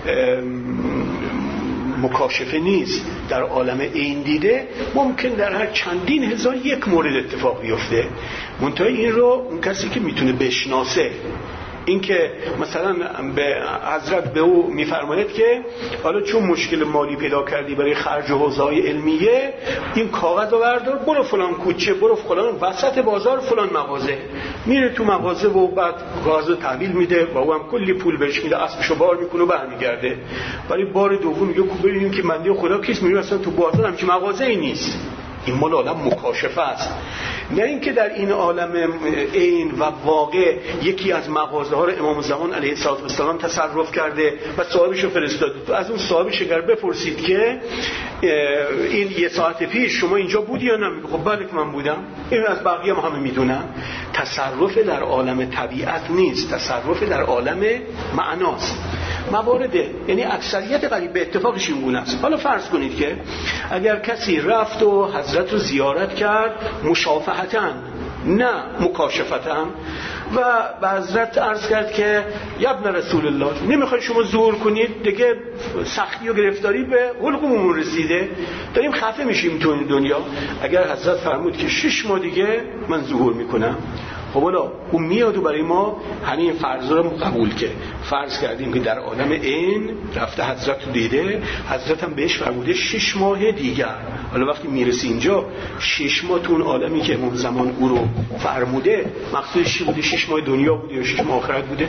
مکاشفه نیست، در عالم عین دیده، ممکن در هر چندین هزار یک مورد اتفاق بیفته. منتها این رو اون کسی که میتونه بشناسه، این که مثلا به حضرت به او میفرماید که حالا چون مشکل مالی پیدا کردی برای خرج حوزه‌های علمیه، این کاغذ رو بردار برو فلان کوچه، برو فلان وسط بازار فلان مغازه، میره تو مغازه و بعد کاغذ رو تحویل میده و او هم کلی پول بهش میده، اسبشو بار میکنه و برمیگرده. ولی بار دوم میگه ببینیم که بنده خدا کیست، میگه اصلا تو بازار هم که مغازه ای نیست. این مال عالم مکاشفه است، نه اینکه در این عالم عین و واقع یکی از مغازه ها رو امام زمان علیه السلام تصرف کرده و صاحبش رو فرستاده. از اون صاحبش اگر بپرسید که این 1 ساعت پیش شما اینجا بودی یا نه، خب بله که من بودم. این از بقیه همه میدونن. تصرف در عالم طبیعت نیست، تصرف در عالم معناست. موارده، یعنی اکثریت قریب به اتفاقش این گونه است. حالا فرض کنید که اگر کسی رفت و حضرت رو زیارت کرد مشافهتاً نه مکاشفتاً و به حضرت عرض کرد که یا ابن رسول الله نمیخوای شما ظهور کنید، دیگه سختی و گرفتاری به حلقمون رسیده، داریم خفه میشیم تو این دنیا. اگر حضرت فرمود که 6 ماه دیگه من ظهور میکنم، خب حالا اون میاد و برای ما همین فرض رو قبول که فرض کردیم که در عالم عین رفته حضرت رو دیده، حضرت هم بهش فرموده 6 ماه دیگر. حالا وقتی میرسی اینجا 6 ماه تو اون عالمی که امام زمان او رو فرموده مقصودش چی بوده؟ 6 ماه دنیا بوده یا 6 ماه آخرت بوده؟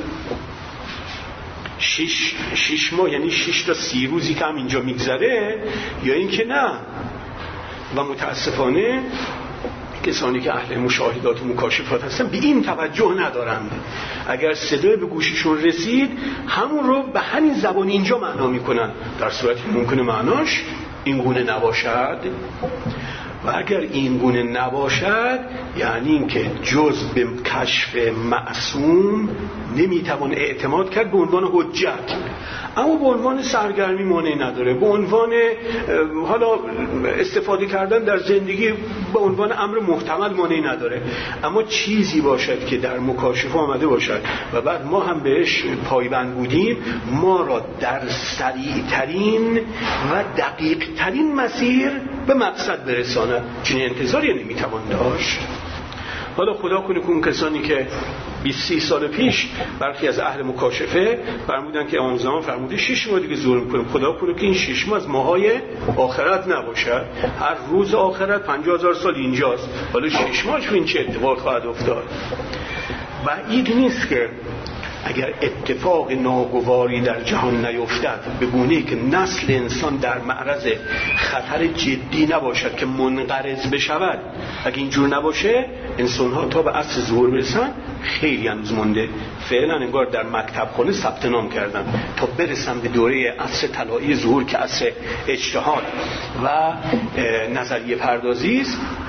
6 ماه یعنی 6 تا 30 روزی که هم اینجا میگذره یا این که نه. و متاسفانه کسانی که اهل مشاهدات و مکاشفات هستن به این توجه ندارند. اگر صدای به گوششون رسید همون رو به همین زبان اینجا معنا میکنن، در صورتی ممکنه معناش این گونه نباشد. و اگر این گونه نباشد یعنی این که جز به کشف معصوم نمیتوان اعتماد کرد به عنوان حجت، اما به عنوان سرگرمی مانعی نداره، به عنوان حالا استفاده کردن در زندگی به عنوان امر محتمل مانعی نداره. اما چیزی باشد که در مکاشفه آمده باشد و بعد ما هم بهش پایبند بودیم، ما را در سریعترین و دقیق ترین مسیر به مقصد برساند، چنین انتظاری نمیتوان داشت. حالا خدا کنه که اون کسانی که 20-30 سال پیش برخی از اهل مکاشفه فرمودن که امام زمان فرموده 6 ماه دیگه ظهور میکنیم، خدا کنه که این 6 ماه از ماهای آخرت نباشد، هر روز آخرت 50,000 سال اینجاست. حالا 6 ماهش این چه اتفاق خواهد افتاد؟ بعید نیست که اگر اتفاق ناگواری در جهان نیفتد به گونه‌ای که نسل انسان در معرض خطر جدی نباشد که منقرض بشود، اگه اینجور نباشه انسان‌ها تا به عصر ظهور برسن خیلی هنوز مونده. فعلا انگار در مکتب خانه ثبت نام کردن تا برسن به دوره عصر طلایی ظهور که عصر اجتهاد و نظریه پردازی است،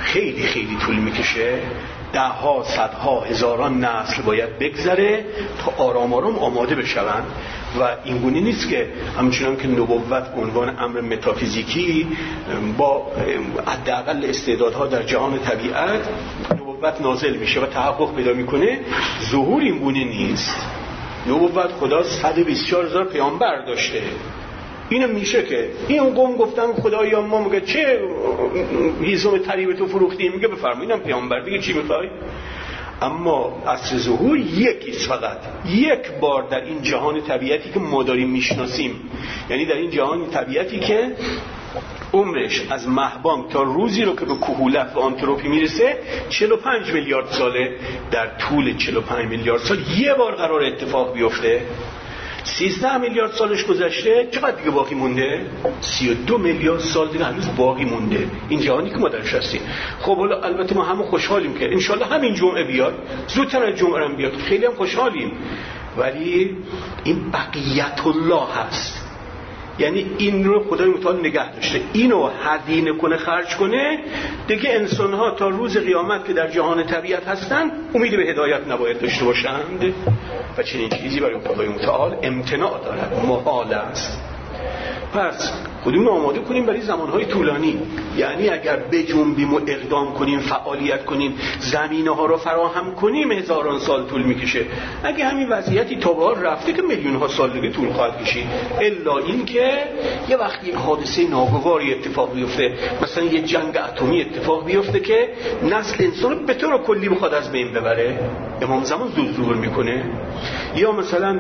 خیلی خیلی طول میکشه، دهها صدها هزاران نسل باید بگذره تا آرام آرام آماده بشوند و اینگونه نیست که همچنان که نبوت به عنوان امر متافیزیکی با حداقل استعدادها در جهان طبیعت نبوت نازل میشه و تحقق پیدا میکنه. ظهور اینگونه نیست. نبوت خدا 124,000 پیامبر داشته. اینم میشه که این قوم گفتن خدایا ما میگه چه هیزم طریب تو فروختیم، میگه بفرمایید اینم پیامبر دیگه چی میخوای؟ اما عصر ظهور یکیست، فقط یک بار در این جهان طبیعتی که ما داریم میشناسیم، یعنی در این جهان طبیعتی که عمرش از مهبانگ تا روزی رو که به کهولت و آنتروپی میرسه 45 میلیارد ساله. در طول 45 میلیارد سال یه بار قرار اتفاق بیفته. 13 میلیارد سالش گذشته، چقدر دیگه باقی مونده؟ 32 میلیارد سال دیگه هنوز باقی مونده این جهانی که ما درش هستیم. خب حالا البته ما همه خوشحالیم که انشالله همین جمعه بیاد، زودتر از جمعه هم بیاد، خیلی هم خوشحالیم، ولی این بقیت الله هست. یعنی این رو خدای متعال نگه داشته، اینو هدینه کنه، خرج کنه دیگه. انسان‌ها تا روز قیامت که در جهان طبیعت هستن امید به هدایت نباید داشته باشند و چنین چیزی برای خدای متعال امتناع دارد، محال است. پس خودمون آماده کنیم برای زمانهای طولانی، یعنی اگر بجنبیم و اقدام کنیم، فعالیت کنیم، زمینه‌ها رو فراهم کنیم، هزاران سال طول میکشه. اگه همین وضعیتی تا به حال رفته که میلیون‌ها سال دیگه طول خواهد کشید، الا این که یه وقتی یک حادثه ناگواری اتفاق بیفته، مثلا یه جنگ اتمی اتفاق بیفته که نسل انسان رو به طور کلی بخواد از بین ببره، امام زمان زود ظهور میکنه. یا مثلا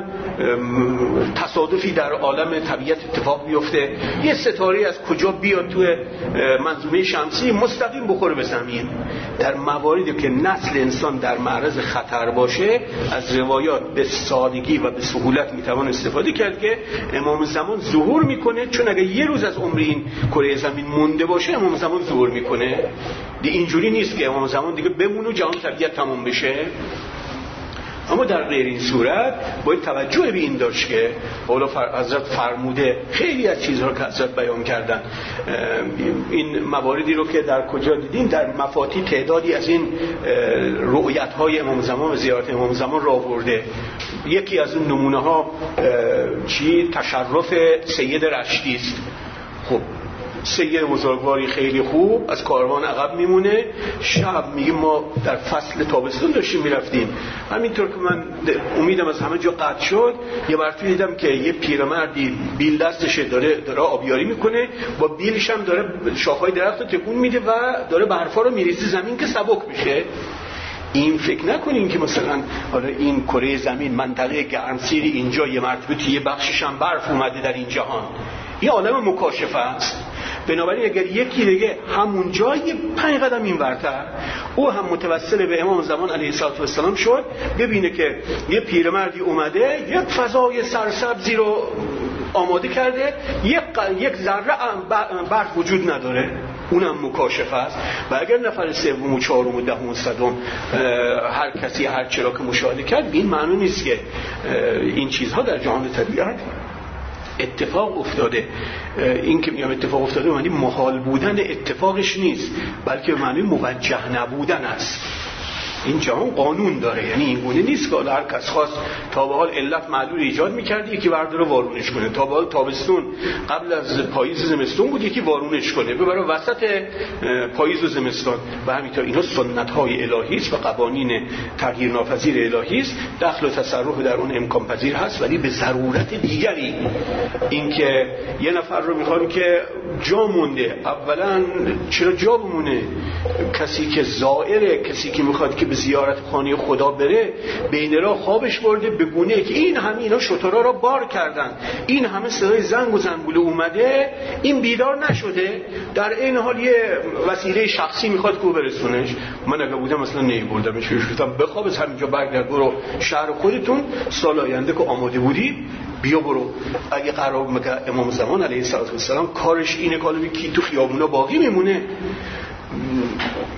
تصادفی در عالم طبیعت اتفاق بیفته، یه ستاره از کجا بیاد تو منظومه شمسی مستقیم بخوره به زمین. در مواردی که نسل انسان در معرض خطر باشه، از روایات به سادگی و به سهولت میتوان استفاده کرد که امام زمان ظهور میکنه، چون اگه یه روز از عمر این کره زمین مونده باشه امام زمان ظهور میکنه. دیگه اینجوری نیست که امام زمان دیگه بمونه و جهان طبیعت تمام بشه. اما در غیر این صورت باید توجه به این داشت که حالا حضرت فرموده خیلی از چیزها که حضرت بیان کردن، این مواردی رو که در کجا دیدیم در مفاتی تعدادی از این رؤیت‌های امام زمان و زیارت امام زمان را آورده. یکی از اون نمونه ها تشرف سید رشدی است. خب سید بزرگواری خیلی خوب از کاروان عقب میمونه، شب میگه ما در فصل تابستون داشتیم میرفتیم، همینطور که من امیدم از همه جا قطع شد، یه مرتبه دیدم که یه پیرمردی بیل دستشه داره آبیاری میکنه، با بیلش هم داره شاخهای درخت رو تکون میده و داره برفا رو میریزه زمین که سبک بشه. این فکر نکنین که مثلا حالا این کره زمین منطقه گرمسیری اینجا یه مرتبه توی یه بخشش هم برف اومده در این جهان. این عالم مکاشفه است. بنابراین اگر یکی دیگه همون جای 5 قدم این ورتر او هم متوسل به امام زمان علیه السلام شد، ببینه که یه پیرمردی اومده یک فضای سرسبزی رو آماده کرده، یک ذره برف وجود نداره، اونم مکاشفه است. و اگر نفر سوم و چهارم و دهم و صدم هر کسی هر چرا که مشاهده کرد، این معنی نیست که این چیزها در جهان طبیعت اتفاق افتاده. این که میگم اتفاق افتاده معنی محال بودن اتفاقش نیست، بلکه معنی موجه نبودن است. این جهان قانون داره، یعنی این گونه نیست که هر کس خواست تا به حال علت معلول ایجاد می‌کرد یکی برداره وارونش کنه. تا به حال تابستون قبل از پاییز و زمستون بود یکی وارونش کنه ببره وسط پاییز و زمستان. و همینطور اینا سنت‌های الهی است و قوانین تغییر ناپذیر الهی است. دخل و تصرف در اون امکان پذیر هست، ولی به ضرورت دیگری. اینکه یه نفر رو می‌خوام که جا مونده، اولا چرا جا بمونه؟ کسی که زائره، کسی که می‌خواد که به زیارت خانه خدا بره، بین راه خوابش برده به گونه که این همه اینا شترها را بار کردن، این همه صدای زنگ و زنگوله اومده، این بیدار نشده، در این حال یه وسیله شخصی میخواد که برسونش. من اگه بودم مثلا نمیبردمش، گفتم بخواب از همینجا برگرد برو شهر خودتون، سال آینده که آماده بودی بیا برو. اگه قرار مگه امام زمان علیه السلام کارش اینه، کالوی کی تو خیابونا باقی میمونه؟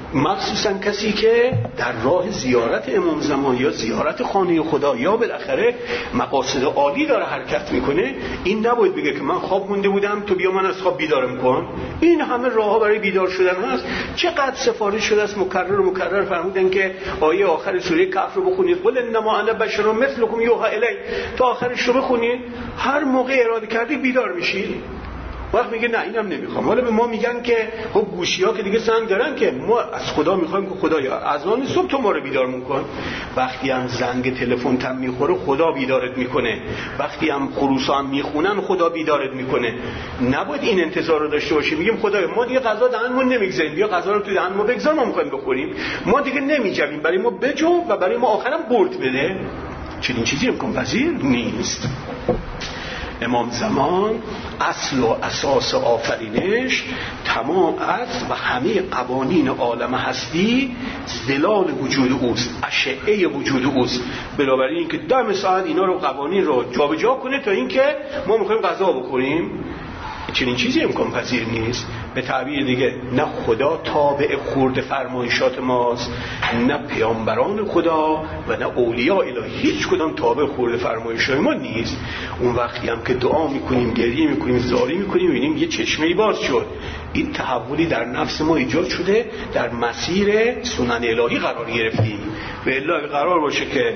مخصوصا کسی که در راه زیارت امام زمان یا زیارت خانه خدا یا بالاخره مقاصد عالی داره حرکت میکنه، این نباید بگه که من خواب مونده بودم تو بیا من از خواب بیدارم کن. این همه راهها برای بیدار شدن هست. چقدر سفارش شده است، مکرر فرمودن که آیه آخر سوره کهف رو بخونید، قل انما انا بشر مثلکم یوحی الی، تا آخرش رو بخونید، هر موقع اراده کردی بیدار میشید. وقت میگه نه اینم نمیخوام. حالا به ما میگن که خب گوشی‌ها که دیگه سنگ دارن که ما از خدا میخوایم که خدایا اذان صبح تو ما رو بیدار میکن. وقتی هم زنگ تلفن تم میخوره خدا بیدارت میکنه، وقتی هم خروسا هم میخونن خدا بیدارت میکنه. نباید این انتظار رو داشته باشیم میگیم خدایا ما دیگه غذا دهنمون نمیگذاریم، بیا غذا رو تو دهن ما بگذار ما میخوایم بخوریم، ما دیگه نمیجویم، برای ما بجو و برای ما آخرام برد بده. چنین چیزی امکان پذیر نیست. امام زمان اصل و اساس آفرینش، تمام عرض و همه قوانین عالم هستی ظلال وجود اوست، اشعه وجود اوست. بنابراین اینکه دم ساعت اینا رو قوانین رو جابجا کنه تا اینکه ما میخوایم غذا بخوریم، چنین چیزی امکان پذیر نیست. به تعبیر دیگه نه خدا تابع خورد فرمایشات ماست، نه پیامبران خدا و نه اولیاء الهی، هیچ کدام تابع خورد فرمایشات ما نیست. اون وقتی هم که دعا میکنیم، گریه میکنیم، زاری میکنیم، میبینیم یه چشمه‌ای باز شد، این تحولی در نفس ما ایجاد شده، در مسیر سنن الهی قرار گرفتیم. و الا قرار باشه که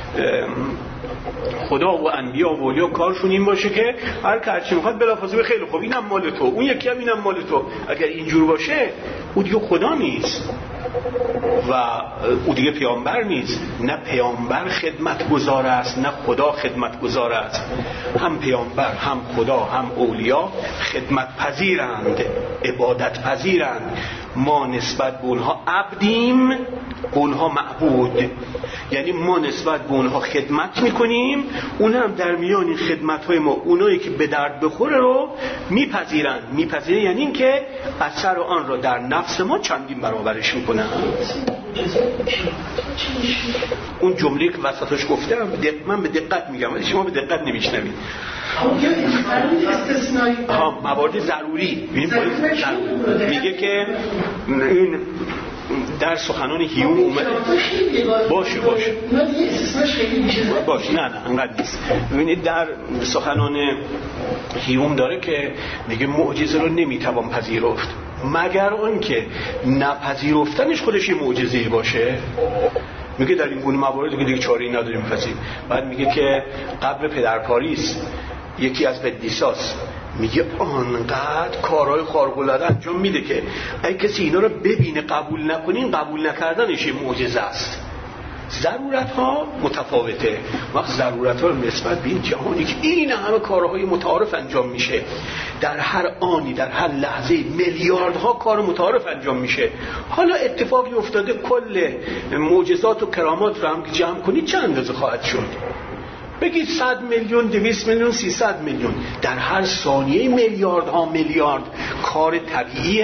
خدا و انبیا و اولیا کارشون این باشه که هر که هرچی میخواد بلافاصله خیلی خوب اینم مال تو، اون یکی هم اینم مال تو، اگر اینجور باشه او دیگه خدا نیست و او دیگه پیامبر نیست. نه پیامبر خدمتگزار است نه خدا خدمتگزار است. هم پیامبر هم خدا هم اولیا خدمت پذیرند، عبادت پذیرند. ما نسبت به اونها عبدیم، اونها معبود. یعنی ما نسبت به اونها خدمت میکنیم، اونها هم در میان این خدمت‌های ما اونایی که به درد بخوره رو میپذیرن. یعنی این که اثر آن را در نفس ما چندین برابرش میکنن. اون جمله که وسطش گفتم من به دقت میگم ولی شما به دقت نمیشنوید. موارد ضروری میگه که این در سخنان هیوم اومده. باشه نه انقدر نیست. ببینید در سخنان هیوم داره که میگه معجزه رو نمیتوان پذیرفت مگر آن که نپذیرفتنش خودش یه معجزه‌ای باشه. میگه در این گونه موارد دیگه چاره‌ای نداریم پذیر. بعد میگه که قبر پدر پاریس یکی از قدیساست، میگه آنقدر کارهای خارق‌العاده انجام میده که اگه کسی اینا رو ببینه قبول نکنین، قبول نکردنش یه معجزه است. ضرورت ها متفاوته. وقت ضرورت ها نسبت به این جهانی که این همه کارهای متعارف انجام میشه، در هر آنی در هر لحظه میلیاردها کار متعارف انجام میشه. حالا اتفاقی افتاده کل معجزات و کرامات رو هم که جمع کنید چند اندازه خواهد شد؟ بگید 100 میلیون، 200 میلیون، 300 میلیون. در هر ثانیه میلیاردها میلیارد کار طبیعی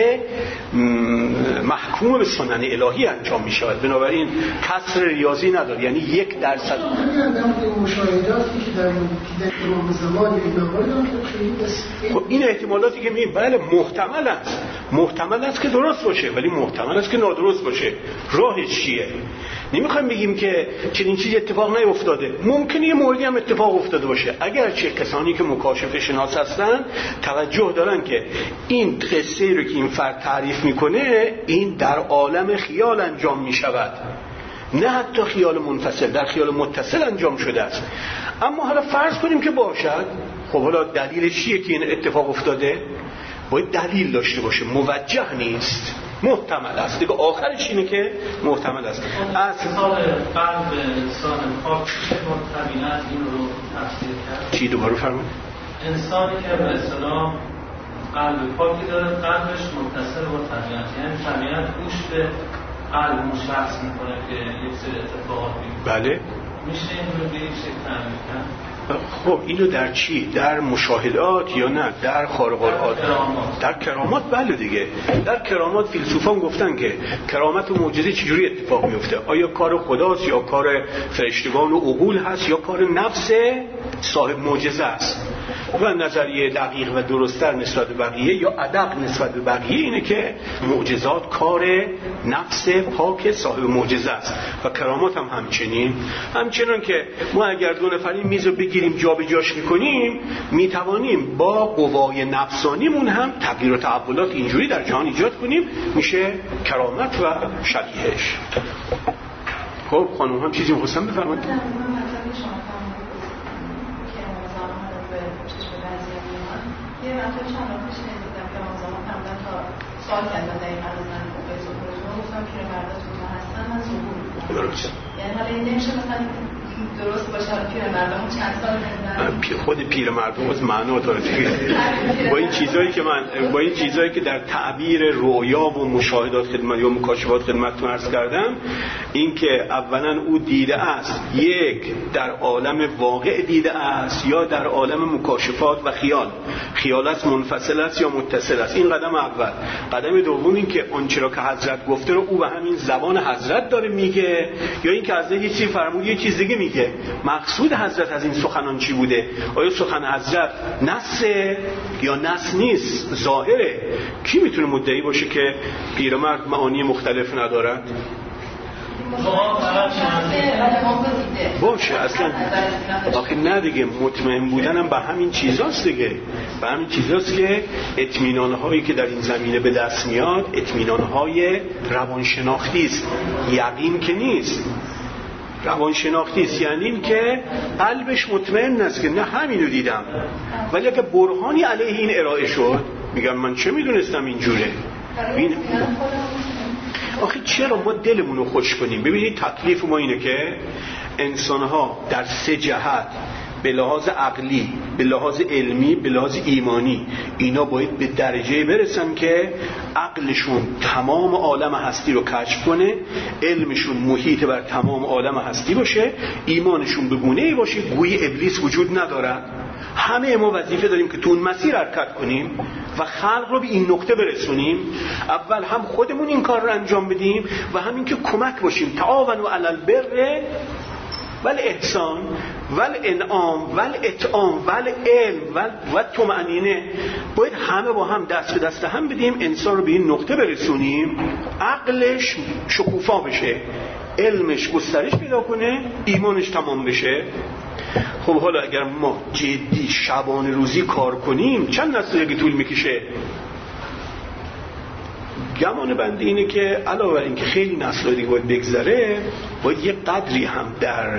محکوم به سنن الهی انجام می شود. بنابراین کسر ریاضی نداره. یعنی 1% مشاهداتی که در امام زمان خب این احتمالاتی که میگیم بله محتمل است که درست باشه، ولی محتمل است که نادرست باشه. راهش چیه؟ نمیخوایم بگیم که چنین چیزی اتفاق نیفتاده، ممکنه یه موردی هم اتفاق افتاده باشه. اگر چه کسانی که مکاشفه شناس هستن توجه دارن که این قصه رو که این فرد تعریف میکنه این در عالم خیال انجام میشود، نه حتی خیال منفصل، در خیال متصل انجام شده است. اما حالا فرض کنیم که باشد، خب حالا دلیلش چیه که این اتفاق افتاده؟ باید دلیل داشته باشه، موجه نیست، محتمل است دیگه. آخرش اینه که محتمل است. اصلا قلب انسان پاک طبیعت این رو تفسیر کرد. چی دوباره فرمایید؟ انسانی که به اصطلاح قلب پاکی داره، قلبش متصل با طبیعت، یعنی طبیعت گوش به قلب مشخص میکنه که یک سری اتفاقات میفته. بله میشه این رو به یک شکل تعریف کرد. خب اینو در چی؟ در مشاهدات یا نه در خارق‌العاده؟ در کرامات. بله دیگه در کرامات فیلسوفان گفتن که کرامت و معجزه چجوری اتفاق میفته؟ آیا کار خداست یا کار فرشتگان و عقول هست یا کار نفس صاحب معجزه است؟ و نظریه دقیق و درست‌تر نسبت به بقیه یا ادق نسبت به بقیه اینه که معجزات کار نفس پاک صاحب معجزه است و کرامات هم همچنان که ما اگر دو نفری میز رو بگیریم جا به جاش میکنیم میتوانیم با قوای نفسانیمون هم تغییر و تحولات اینجوری در جهان ایجاد کنیم، میشه کرامت و شبیهش. خب خانم هم چیزی می‌خواستم بفرمایید؟ یه مطلب چند وقت پیش دیدم که آموزان فرمودن تا سوال کردن دقیقاً از من موقع ظهور شما گفتم پیرمردا تو هستن من ظهور درست. یعنی حالا این نمیشه مثلا درست باشه پیرمردامون چند سال زندن خود پیرمردم از معنا داره با این چیزایی که در تعبیر رؤیا و مشاهدات خدمت یا مکاشفات خدمتتون عرض کردم، این که اولا او دیده است، یک در عالم واقع دیده است یا در عالم مکاشفات و خیال است، منفصل است یا متصل است. این قدم اول. قدم دوم این که آنچه را که حضرت گفته رو او به همین زبان حضرت داره میگه یا این که حضرت یه چیزی فرمود یه چیز دیگه میگه. مقصود حضرت از این سخنان چی بوده؟ آیا سخن حضرت نصه یا نص نیست؟ ظاهره. کی میتونه مدعی باشه که پیرمرد معانی مختلف ندارد؟ باشه اصلا آخه نه دیگه، مطمئن بودنم به همین چیزاست دیگه، به همین چیزاست که اطمینان‌هایی که در این زمینه به دست میاد اطمینان‌های روانشناختی است، یقین که نیست. روانشناختی است یعنی این که قلبش مطمئن است که نه همینو دیدم، ولی اگه برهانی علیه این ارائه شد میگم من چه میدونستم اینجوره. آخه چرا ما دلمون رو خوش کنیم؟ ببینید تکلیف ما اینه که انسان‌ها در سه جهت، به لحاظ عقلی، به لحاظ علمی، به لحاظ ایمانی، اینا باید به درجه برسن که عقلشون تمام عالم هستی رو کشف کنه، علمشون محیط بر تمام عالم هستی باشه، ایمانشون به گونه‌ای باشه گویی ابلیس وجود نداره. همه ما وظیفه داریم که تو اون مسیر حرکت کنیم و خلق رو به این نقطه برسونیم. اول هم خودمون این کار رو انجام بدیم و همین که کمک باشیم. تعاونوا علی البر والاحسان والانعام والاطعام والعلم والطمأنینه. باید همه با هم دست به دست هم بدیم انسان رو به این نقطه برسونیم عقلش شکوفا بشه، علمش گسترش پیدا کنه، ایمانش تمام بشه. خب حالا اگر ما جدی شبانه روزی کار کنیم چند نسل طول میکشه؟ گمان بنده اینه که علاوه بر اینکه خیلی نسل دیگه باید بگذره، باید یه قدری هم در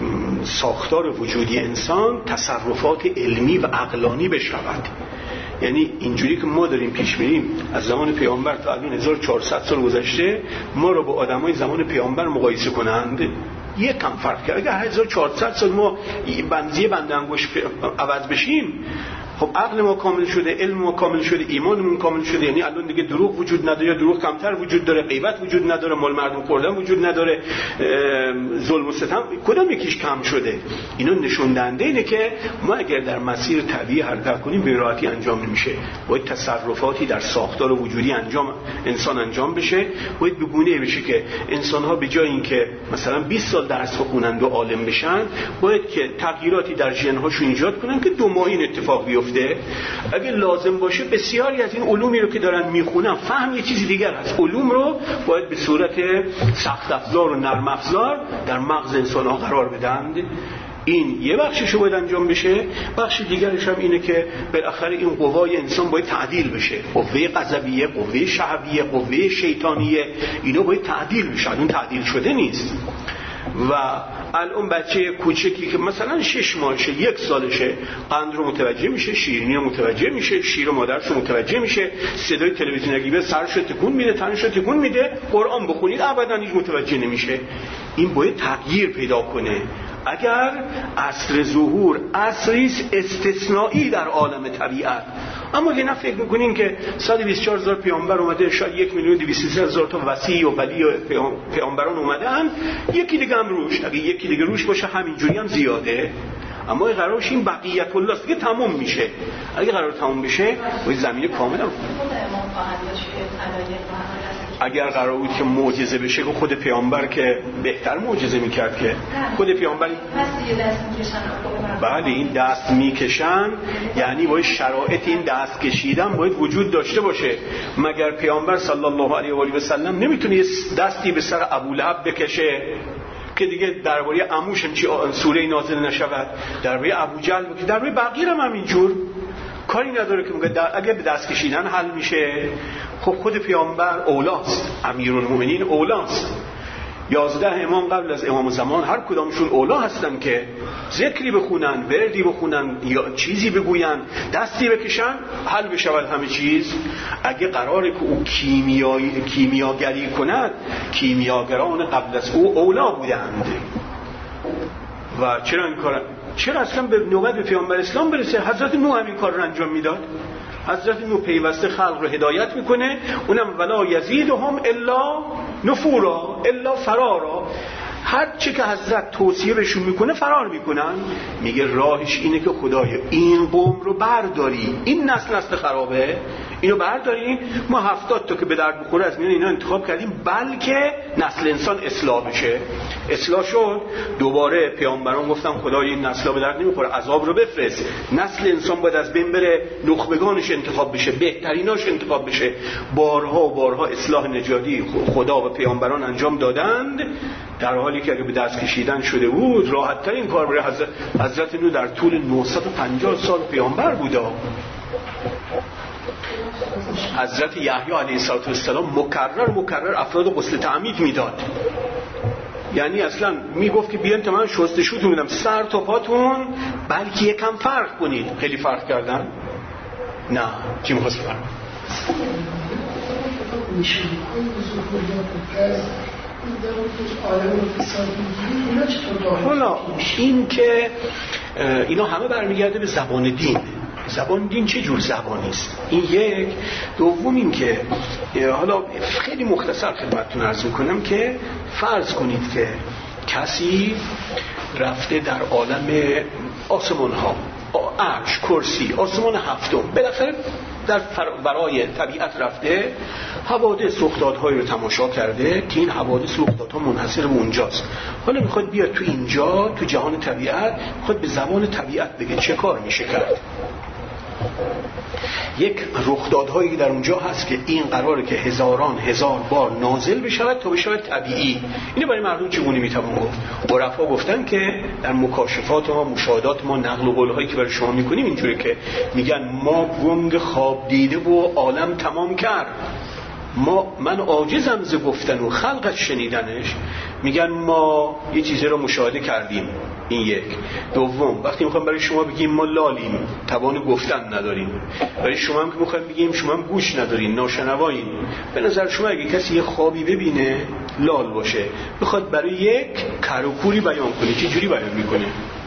ساختار وجودی انسان تصرفات علمی و عقلانی بشود. یعنی اینجوری که ما داریم پیش میریم از زمان پیامبر تا الان 1400 سال گذشته، ما رو با آدمای زمان پیامبر مقایسه کنند یک کم فرق کرد. اگر 1400 سال ما بنزی بند انگشت عوض بشیم، خب عقل ما کامل شده، علم ما کامل شده، ایمانمون کامل شده، یعنی الان دیگه دروغ وجود نداره، دروغ کمتر وجود داره، غیبت وجود نداره، مال مردم خوردن وجود نداره، ظلم و ستم کدام یکیش کم شده. اینا نشون دهنده اینه که ما اگر در مسیر طبیعی حرکت کنیم به راحتی انجام نمیشه. باید تصرفاتی در ساختار وجودی انسان انجام بشه، باید به گونه‌ای بشه که انسان‌ها به جای اینکه مثلا 20 سال درس بخونن و عالم بشن، باید که تغییراتی در ژن‌هاشون ایجاد کنن که 2 ماه این اتفاق بیفته. اگه لازم باشه بسیاری از این علومی رو که دارن میخونن، فهم یه چیزی دیگر هست، علوم رو باید به صورت سخت افزار و نرم افزار در مغز انسان‌ها قرار بدن. این یه بخشش رو باید انجام بشه. بخش دیگرش هم اینه که بالاخره این قوای انسان باید تعدیل بشه. قوه غضبیه، قوه شهویه، قوه شیطانیه، اینا باید تعدیل بشه. اون تعدیل شده نیست. و الان بچه کوچکی که مثلا 6 ماهشه، 1 سالشه، قند رو متوجه میشه، شیرینی رو متوجه میشه، شیر مادرش رو متوجه میشه، صدای تلویزیون اگه به سرش رو تکون میده، تنش رو تکون میده، قرآن بخونید ابدا هیچ متوجه نمیشه. این باید تغییر پیدا کنه. اگر عصر ظهور عصری استثنایی در عالم طبیعت، اما اگه نه فکر میکنین که 124,000 پیامبر اومده، شاید 1,230,000 تا وصی و ولی پیامبران اومدن، یکی دیگه هم روش، اگه یکی دیگه روش باشه همینجوری هم زیاده. اما قرارش این بقیت الله است که تمام میشه. اگه قرار تمام بشه باید زمین کامل رو اگر قرار بود که معجزه بشه که خود پیامبر که بهتر معجزه میکرد که خود پیامبر بله این دست میکشن، یعنی باید شرایط این دست کشیدن باید وجود داشته باشه. مگر پیامبر صلی الله علیه و آله و سلم نمیتونه دستی به سر ابولهب بکشه که دیگه درباره عموش هم چی سوره نازل نشود، درباره ابوجهل که درباره بقیه هم همینجور کاری نداره که میگه اگه به دست کشیدن حل میشه. خب خود پیامبر اولاست، امیرالمومنین اولاست. 11 امام قبل از امام زمان هر کدامشون اولا هستن که ذکری بخونن، وردی بخونن یا چیزی بگوین، دستی بکشن حل بشود همه چیز. اگه قراره که او کیمیاگری کند، کیمیاگران قبل از او اولا بودند. و چرا این کار؟ چرا اصلا به نوبت به پیامبر اسلام برسه؟ حضرت نوح همین کار رو انجام میداد. حضرت نوح پیوسته خلق رو هدایت میکنه، اونم ولا یزیدهم الا نفورا الا فرارا. هر چی که حضرت توصیه بهشون میکنه فرار میکنن. میگه راهش اینه که خدایا این قوم رو برداری، این نسل خرابه، اینو برداریم. ما 70 تا که به درد بخوره از میان اینا انتخاب کردیم بلکه نسل انسان اصلاح بشه. اصلاح شد، دوباره پیامبران گفتن خدایا این نسل به درد نمیخوره، عذاب رو بفرست. نسل انسان باید از بین بره، نخبگانش انتخاب بشه، بهتریناش انتخاب بشه. بارها و بارها اصلاح نژادی خدا و پیامبران انجام دادند، در حالی که اگه به دست کشیدن شده بود راحت ترین کار برای حضرت نوح در طول 950 سال پیامبر بودا. حضرت یحیی علیه السلام مکرر افراد غسل تعمید میداد. یعنی اصلا میگفت که بیان تا من شستشوتون میدم سر تا پاتون، بلکه یکم فرق کنید. خیلی فرق کردن؟ نه. چی میخواست فرق؟ حالا این که اینا همه برمیگرده به زبان دین. زبان دین چه جور زبانی است؟ این یک. دوم این که حالا خیلی مختصر خدمتتون عرض میکنم که فرض کنید که کسی رفته در عالم آسمان ها، عرش، کرسی، آسمان هفتم، بالاخره در برای طبیعت رفته، حوادث رخدادهایی رو تماشا کرده که این حوادث رخدادها منحصر به اونجاست. حالا میخواد بیاد تو اینجا تو جهان طبیعت، میخواد به زبان طبیعت بگه چه کار میشه کرد. یک رخدادهایی در اونجا هست که این قراره که هزاران هزار بار نازل بشود تا بشود طبیعی. اینو برای مردم چگونه میتوان گفت؟ عرفا گفتن که در مکاشفات ما، مشاهدات ما، نقل و قولهایی که برای شما میکنیم اینجوری که میگن ما گنگ خواب دیده و عالم تمام کرد، من عاجزم ز گفتن و خلقش شنیدنش. میگن ما یه چیزی رو مشاهده کردیم. این یک. دوم، وقتی میخوام برای شما بگیم ما لالیم، توان گفتن نداریم، برای شما هم که میخوام بگیم شما هم گوش ندارین، ناشنوایین. به نظر شما اگه کسی یه خوابی ببینه لال باشه، بخواد برای یک کروکوری بیان کنه، چه جوری بیان میکنه؟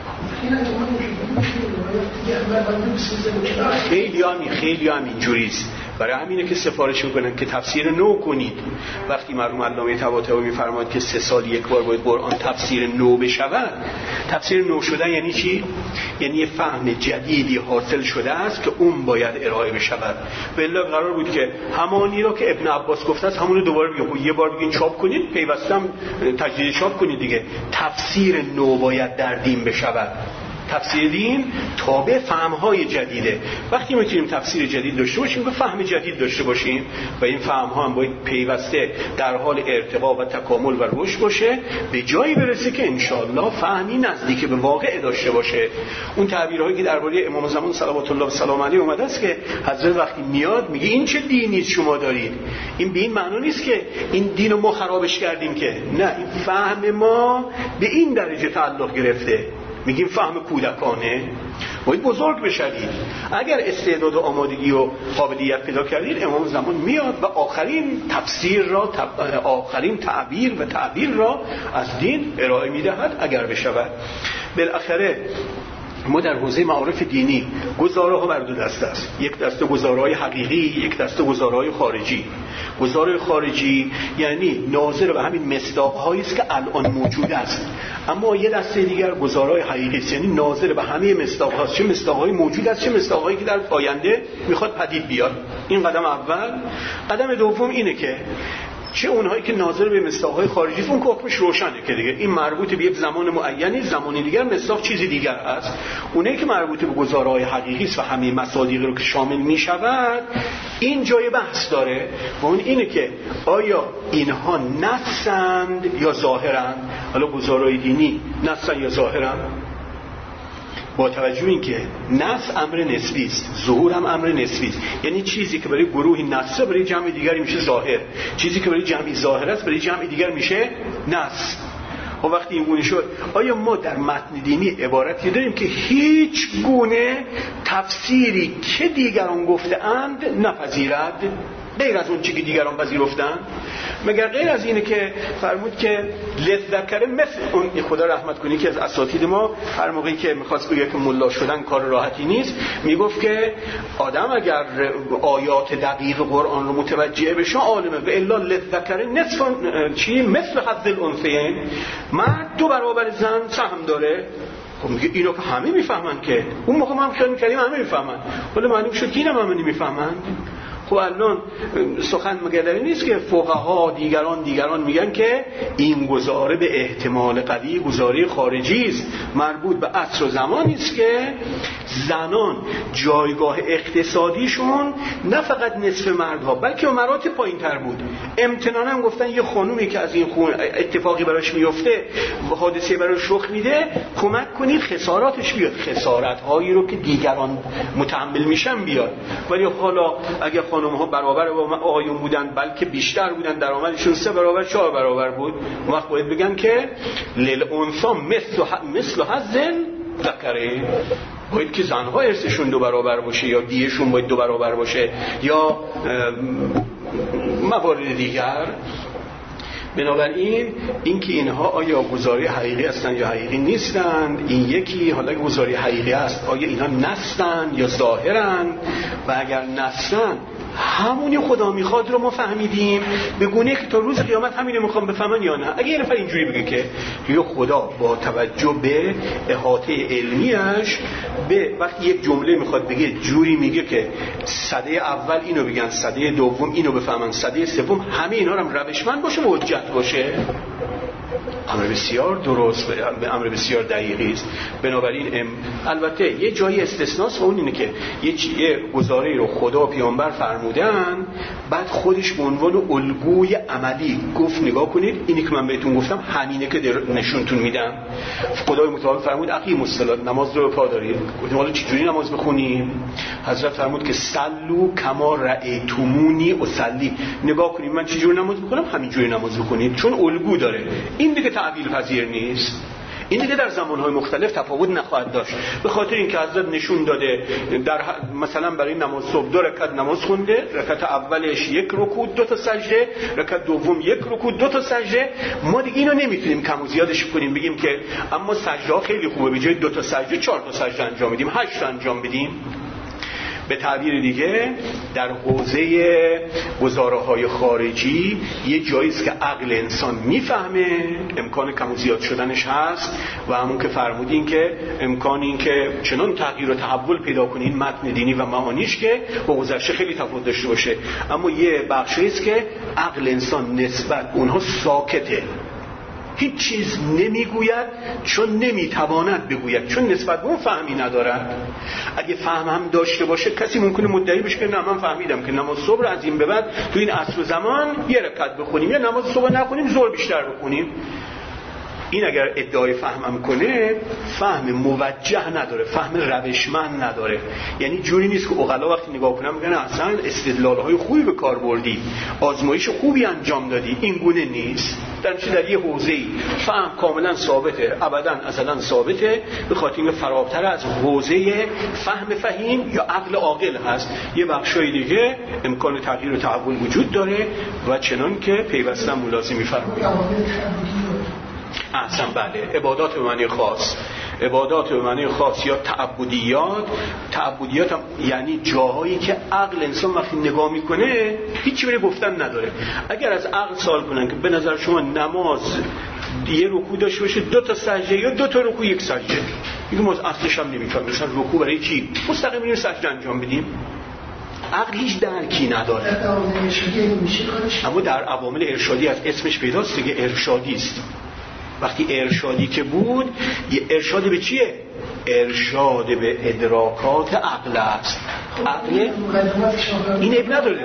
خیلی هم اینجوریست. برای همینه که سفارش میکنن که تفسیر نو کنید. وقتی مرحوم علامه طباطبایی میفرماید که 3 سال یک بار باید قرآن تفسیر نو بشود، تفسیر نو شدن یعنی چی؟ یعنی یه فهم جدیدی حاصل شده است که اون باید ارائه بشود. والله قرار بود که همانی را که ابن عباس گفته است همون رو دوباره بگید، یه بار بگین چاپ کنید، پیوسته هم تجدید چاپ کنید دیگه. تفسیر نو باید در دین بشود. تفسیر دین تابع فهم‌های جدیده. وقتی میتونیم تفسیر جدید داشته باشیم و فهم جدید داشته باشیم و این فهم‌ها هم باید پیوسته در حال ارتقا و تکامل و رشد باشه، به جایی برسه که انشاءالله فهمی نزدیک به واقع داشته باشه. اون تعبیرهایی که درباره امام زمان صلوات الله و سلام علیه اومده است که حضرت وقتی میاد میگه این چه دینی شما دارید، این به این معنا نیست که این دین رو ما خرابش کردیم، که نه، این فهم ما به این درجه تعلق گرفته. میگیم فهم کودکانه، باید بزرگ بشدید. اگر استعداد و آمادگی و قابلیت پیدا کردید، امام زمان میاد و آخرین تفسیر را، آخرین تعبیر را از دین ارائه میدهد اگر بشود. بالاخره ما در حوزه معارف دینی گزاره ها بر دو دسته است. یک دسته گزارهای حقیقی، یک دسته گزارهای خارجی. گزاره خارجی یعنی ناظر به همین مصداق‌هایی است که الان موجود است، اما یه دسته دیگر گزارهای حقیقی است، یعنی ناظر به همه مصداق‌ها، چه مصداق‌هایی موجود است چه مصداق‌هایی که در آینده میخواد پدید بیاد. این قدم اول. قدم دوم اینه که چه اونهایی که ناظر به مصداق‌های خارجی اون که حکمش روشنه که دیگه این مربوط به یک زمان معینی، زمانی دیگر مصداق چیزی دیگر است. اونایی که مربوط به گزارهای حقیقی است و همه مصادیق رو که شامل می‌شود، این جای بحث داره و اون اینه که آیا اینها نصند یا ظاهرند. حالا گزارهای دینی نصن یا ظاهرند؟ با توجه این که نص امر نسبی است، ظهور هم امر نسبی است. یعنی چیزی که برای گروهی نصه برای جمع دیگری میشه ظاهر، چیزی که برای جمعی ظاهر است برای جمع دیگر میشه نص. و وقتی این گونه شد، آیا ما در متن دینی عبارتی داریم که هیچ گونه تفسیری که دیگران گفته‌اند نپذیرد غیر از اون چیزی که دیگران پذیرفتن؟ مگر غیر از اینه که فرمود که لذکر مثل اون، خدا رحمت کنه که از اساتید ما هر موقعی که می‌خواست بگه که ملا شدن کار راحتی نیست، میگفت که آدم اگر آیات دقیق قرآن رو متوجه بشه عالمه، و الا لذکر نصف چی مثل حظ الانثیین، مرد 2 برابر زن سهم داره. خب میگه اینو که همه میفهمن، که اون موقع ما هم خیال می‌کردیم همه میفهمن، ولی معلوم شد که اینم همه نمیفهمن. خب الان سخن مگدری نیست که فقها دیگران میگن که این گزاره به احتمال قوی گزاره خارجی است، مربوط به عصر و زمانی است که زنان جایگاه اقتصادیشون نه فقط نصف مردها بلکه به مراتب پایین‌تر بود. امتنانا گفتن یه خانومی که از این اتفاقی براش میفته و حادثه براش رخ میده، کمک کنید خساراتش بیاد، خسارت‌هایی رو که دیگران متحمل میشن بیاد. ولی حالا اگه خانم‌ها برابر با آقایون بودن بلکه بیشتر بودن، درآمدشون 3 برابر 4 برابر بود، اون وقت باید بگن که للانثى مثل حظ الذکر، باید که زنها ارثشون 2 برابر باشه یا دیهشون باید 2 برابر باشه یا موارد دیگر. بنابراین اینکه اینها آیا گزاری حقیقی هستند یا حقیقی نیستند این یکی. حالا اگه گزاری حقیقی است آیا اینا نصند یا ظاهرند؟ و اگر نصند همونی خدا میخواد رو ما فهمیدیم به گونه که تا روز قیامت همین رو میخوام بفهمن یا نه. اگه یه نفر اینجوری بگه که یا خدا با توجه به احاطه علمیش به وقتی یک جمله میخواد بگه جوری میگه که سده اول اینو بگن، سده دوم اینو بفهمن، سده سوم همه اینا رو روشمند باشه و حجت باشه، امر بسیار درست به امر بسیار دقیقی است. بنابراین البته یه جایی استثناست و اون اینه که یه گزاره رو خدا و پیامبر فرمودن، بعد خودش به عنوان الگوی عملی گفت نگاه کنید اینی که من بهتون گفتم همینه که نشونتون میدم. خدای متعال فرمود اقیموا الصلاة، نماز رو پا دارید. گفتیم حالا چجوری نماز بخونیم؟ حضرت فرمود که صلوا کما رأیتمونی اصلی، نگاه کنید من چجوری نماز میخونم همینجوری نماز بخونید، چون الگو داره. این دیگه تعبیل پذیر نیست، این دیگه در زمانهای مختلف تفاوت نخواهد داشت، به خاطر اینکه حضرت نشون داده در مثلا برای نماز صبح 2 رکعت نماز خونده، رکعت اولش 1 رکوع 2 تا سجده، رکعت دوم 1 رکوع 2 تا سجده. ما دیگه اینو نمیتونیم کم و زیادش کنیم بگیم که اما سجده ها خیلی خوبه، به جای 2 تا سجده 4 تا سجده انجام بدیم، 8 تا انجام بدیم. به تعبیر دیگه در حوزه گزاره‌های خارجی یه جاییست که عقل انسان میفهمه امکان کم و زیاد شدنش هست و همون که فرمودین که امکان این که چنان تغییر و تحول پیدا کنین متن دینی و معانیش که با گذشته خیلی تفاوت داشته باشه، اما یه بخشیست که عقل انسان نسبت اونها ساکته، هیچ چیز نمیگوید چون نمیتواند بگوید، چون نسبت به اون فهمی ندارد. اگه فهم هم داشته باشه کسی ممکنه مدعی بشه که نه من فهمیدم که نماز صبح از این به بعد تو این عصر و زمان 1 رکعت بخونیم یا نماز صبح نخونیم ظهر بیشتر بخونیم. این اگر ادعای فهمم کنه فهم موجه نداره، فهم روشمند نداره. یعنی جوری نیست که عقلا وقتی نگاه کنن میگن اصلا استدلال‌های خوبی به کار بردی، آزمایش خوبی انجام دادی. این گونه نیست. در یه حوزه‌ای فهم کاملا ثابته، ابدا اصلا ثابته، به خاطر اینکه فراتر از حوزه فهم فهیم یا عقل عاقل هست. یه بخشای دیگه امکان تغییر و تحول وجود داره و چنان که پیوستن ملازم می‌فرمایید. احسن بله، عبادات به معنی خاص، عبادات به معنی خاص یا تعبدیات هم یعنی جاهایی که عقل انسان وقتی نگاه میکنه هیچی برای گفتن نداره. اگر از عقل سوال کنن که به نظر شما نماز 1 رکوع داشته باشه 2 تا سجده یا 2 تا رکوع 1 سجده، میگه ما اصلش هم نمیفهمیم مثلا رکوع برای چی؟ مستقیم میریم سجده انجام بدیم. عقل هیچ درکی نداره. اما در عوامل ارشادی از اسمش پیداست دیگه، ارشادی است. وقتی ارشادی که بود، یه ارشاد به چیه؟ ارشاد به ادراکات عقل است. عقل این عیب نداره.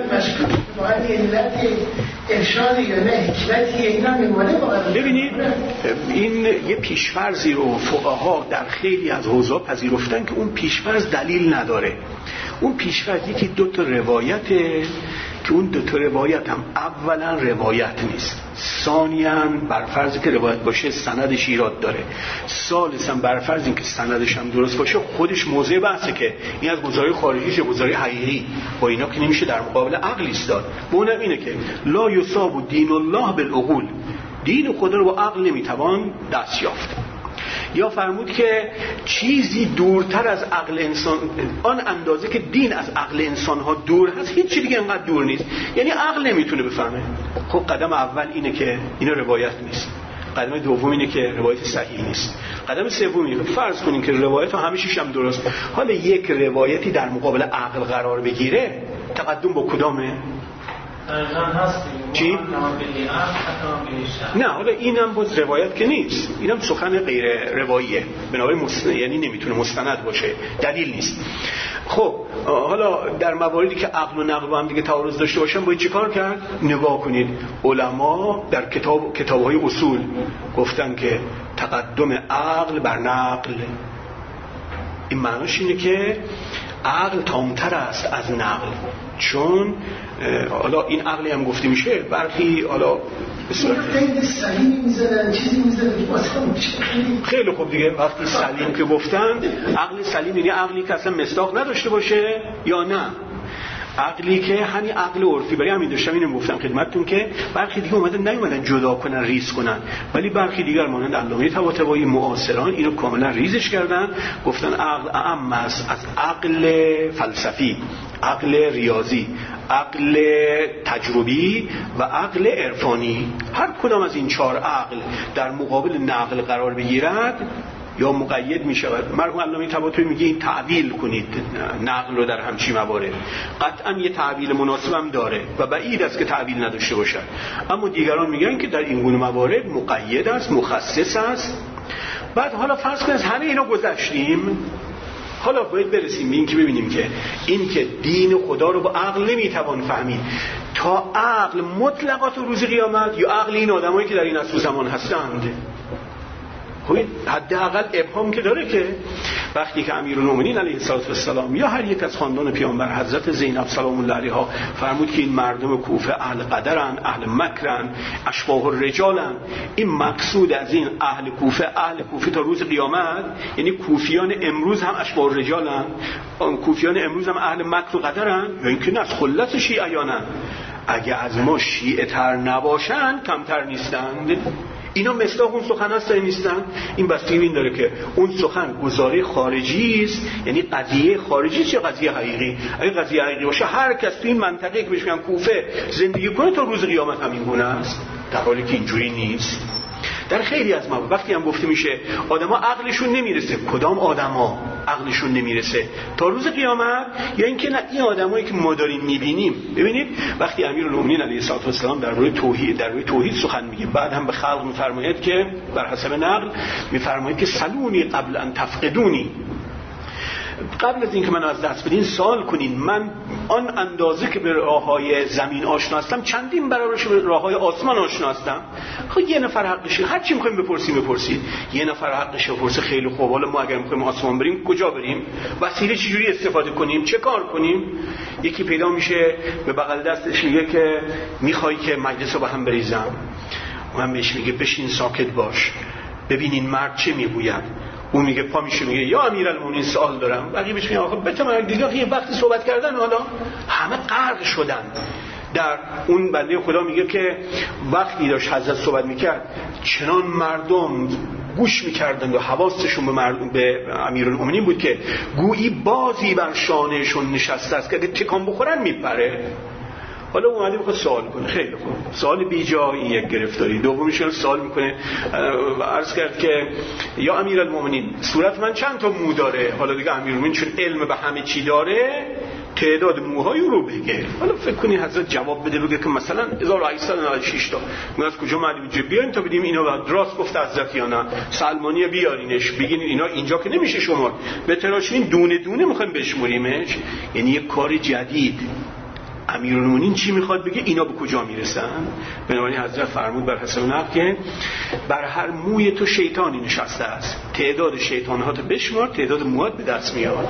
ببینید این یه پیشفرضی رو فقها در خیلی از حوزه پذیرفتن که اون پیشفرض دلیل نداره. اون پیشفرض یکی دو تا روایته که اون دو تا روایت هم اولا روایت نیست، ثانیاً بر فرضی که روایت باشه سندش ایراد داره، ثالثاً بر فرضی که سندش هم درست باشه خودش موضع بحثه که این از گزاره خارجیشه گزاره حقیقی، با اینا که نمیشه در مقابل عقل ایستاد. به اونم اینه که لا یصاب دین الله بالعقول، دین خدا رو با عقل نمیتوان دست یافت. یا فرمود که چیزی دورتر از عقل انسان، آن اندازه که دین از عقل انسان ها دور هست هیچ چیزی دیگه انقدر دور نیست، یعنی عقل نمیتونه بفهمه. خب قدم اول اینه که اینا روایت نیست، قدم دوم اینه که روایت صحیح نیست، قدم سوم اینه که فرض کنیم که روایت ها همه شیش هم درست، حالا یک روایتی در مقابل عقل قرار بگیره تقدم با کدامه؟ چی؟ نه حالا اینم باز روایت که نیست، اینم سخن غیر رواییه، بنابراین یعنی نمیتونه مستند باشه، دلیل نیست. خب حالا در مواردی که عقل و نقل با هم دیگه تعارض داشته باشن باید چه کار کرد؟ نگاه کنید علما در کتاب‌های اصول گفتن که تقدم عقل بر نقل، این معناش اینه که عقل تامتر است از نقل، چون حالا این عقلی هم گفته میشه برخی حالا خیلی سلیم میزنن چیزی میزنن خیلی خوب دیگه. وقتی سلیم که گفتن عقل سلیم یعنی عقلی که اصلا مصداق نداشته باشه یا نه عقلی که همین عقل عرفی، برای همین داشتم اینو گفتم خدمتتون که برخی دیگه نیومدن جدا کنن ریز کنن، ولی برخی دیگر مانند علامه طباطبایی معاصران اینو کاملا ریزش کردن، گفتن عقل اعم است از عقل فلسفی، عقل ریاضی، عقل تجربی و عقل عرفانی. هر کدام از این چهار عقل در مقابل نقل قرار بگیرد یا مقید می شود. مرحوم علامه طباطبایی میگه این تعویل کنید نقل رو در همچین موارد، قطعا یه تعویل مناسب هم داره و بعید است که تعویل نداشته باشد، اما دیگران میگن که در این گونه موارد مقید است، مخصص است. بعد حالا فرض کنید از همه اینا گذشتیم، حالا باید برسیم به این که ببینیم که این که دین خدا رو با عقل نمیتوان فهمید، تا عقل مطلقات روز قیامت یا عقل این آدمایی که در این عصر زمان هستند. حداقل ابهام که داره که وقتی که امیرالمومنین علیه السلام یا هر یک از خاندان پیامبر حضرت زینب سلام الله علیها فرمود که این مردم کوفه اهل قدرن، اهل مکرن، اشباح الرجالن، این مقصود از این اهل کوفه تا روز قیامت یعنی کوفیان امروز هم اشباح الرجالن، کوفیان امروز هم اهل مکر و قدرن، یا اینکه نه از خلت شیعیانن، اگه از ما شیعه تر نباشن کمتر نیستند. اینا مصداق اون سخن هست یا نیستن؟ این بستگی این داره که اون سخن گزاره خارجی است، یعنی قضیه خارجی است یا قضیه حقیقی. اگه قضیه حقیقی باشه هر کس تو این منطقه که بهش میگن کوفه زندگی کنه تا روز قیامت همین گونه است، در حالی که اینجوری نیست. در خیلی از موارد وقتی هم گفته میشه آدما عقلشون نمیرسه، کدام آدما عقلشون نمیرسه تا روز قیامت، یا اینکه نه این آدمایی که ما داریم میبینیم. ببینید وقتی امیرالمومنین علیه السلام در روی توحید سخن میگه، بعد هم به خلق میفرماید که بر حسب نقل میفرماید که سلونی قبل ان تفقدونی، قبل از اینکه منو از دست بدین سوال کنین، من آن اندازه که به راههای زمین آشنا هستم چندین برابرش به راههای آسمان آشنا هستم. خب یه نفر حقشه، هر چی می‌خوایم بپرسید. یه نفر حقشه بپرسه، خیلی خوب، حالا ما اگر می‌خوایم آسمان بریم کجا بریم؟ وسیله چجوری استفاده کنیم؟ چه کار کنیم؟ یکی پیدا میشه به بغل دستش میگه که می‌خوای که مجلس رو به هم بریزم، من بهش میگه بشین ساکت باش ببینین مرد چه میگوید. اون میگه پا میشه میگه یا امیرالمومنین سوال دارم، بقیه بهش میگه آخه بتمن دیگه یه وقتی صحبت کردن حالا همه غرق شدن در اون. بنده خدا میگه که وقتی داشت حضرت صحبت میکرد چنان مردم گوش میکردند و حواسشون به امیرالمومنین بود که گویی بازی بر شانهشون نشسته است که اگه تکان بخورن میپره. حالا اومده میخواد سوال کنه، خیلی خوب، سوال بیجا، این یک گرفتاری. دومیش سوال میکنه عرض کرد که یا امیرالمومنین صورت من چند تا مو داره؟ حالا دیگه امیرالمومنین چون علم به همه چی داره تعداد موهای رو بگه. حالا فکر کنی حضرت جواب بده بگه که مثلا 1896 تا ما از کجا معلومه بیاین تا بدیم اینو راست گفت حضرت یا نه، سلمانی بیارینش بگین اینا اینجا که نمیشه شما به تراشین دونه دونه میخوایم بشموریمش. یعنی یک کار جدید. امیرالمومنین چی میخواد بگه؟ اینا به کجا میرسن؟ بنابراین حضرت فرمود بر حسب نقل که بر هر موی تو شیطانی نشسته است، تعداد شیطان‌هات بشمار، تعداد موهات به دست میاد.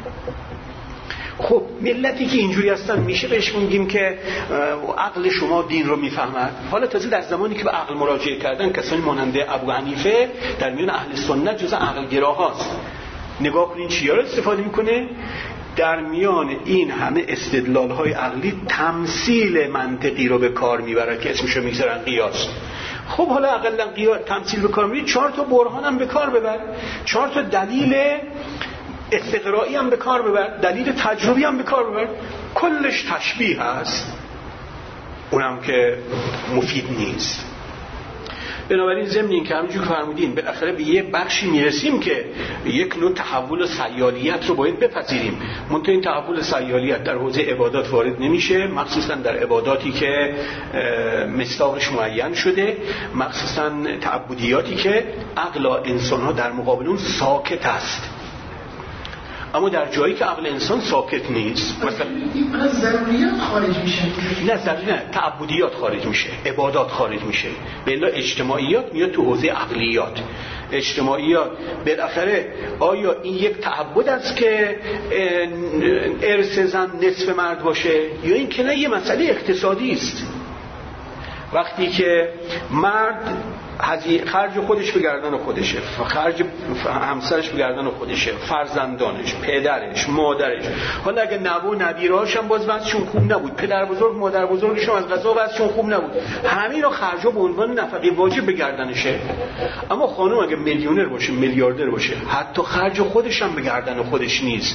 خب ملتی که اینجوری هستن میشه بهش میگیم که عقل شما دین رو میفهمد. حالا تازه در زمانی که به عقل مراجعه کردن کسانی ماننده ابو حنیفه در میان اهل سنت جز عقلگراهاست. نگاه کنین چیا رو استفاده میکنه؟ در میان این همه استدلال‌های عقلی تمثیل منطقی رو به کار میبره که اسمش رو میذارن قیاس. خب حالا اقلا قیاس تمثیل به کار میبری، 4 تا برهان هم به کار ببر، 4 تا دلیل استقرایی هم به کار ببر، دلیل تجربی هم به کار ببر، کلش تشبیه هست، اونم که مفید نیست. بنابراین ضمن این که همینجور که فرمودین بالاخره به یه بخشی میرسیم که یک نوع تحول سیالیت رو باید بپذیریم. منتها این تحول سیالیت در حوزه عبادات وارد نمیشه، مخصوصا در عباداتی که مصداقش معین شده، مخصوصا تعبدیاتی که عقل انسان‌ها در مقابل اون ساکت است. اما در جایی که عقل انسان ساکت نیست، مثلا از ضروریات خارج میشه، نه تعبدیات خارج میشه، عبادات خارج میشه، به الا اجتماعیات میاد تو حوزه عقلیات. اجتماعیات بالاخره آیا این یک تعبد است که ارث زن نصف مرد باشه یا این که نه یه مسئله اقتصادی است؟ وقتی که مرد خرج خودش به گردن خودشه، خرج همسرش به گردن خودشه، فرزندانش، پدرش، مادرش، حالا اگه نبو نبیراش هم باز وضعشون خوب نبود، پدر بزرگ مادر بزرگشون از قضا وضعشون خوب نبود، همین رو خرجا به عنوان نفقه واجب به گردنشه. اما خانم اگه میلیونر باشه، میلیاردر باشه، حتی خرج خودش هم به گردن خودش نیست.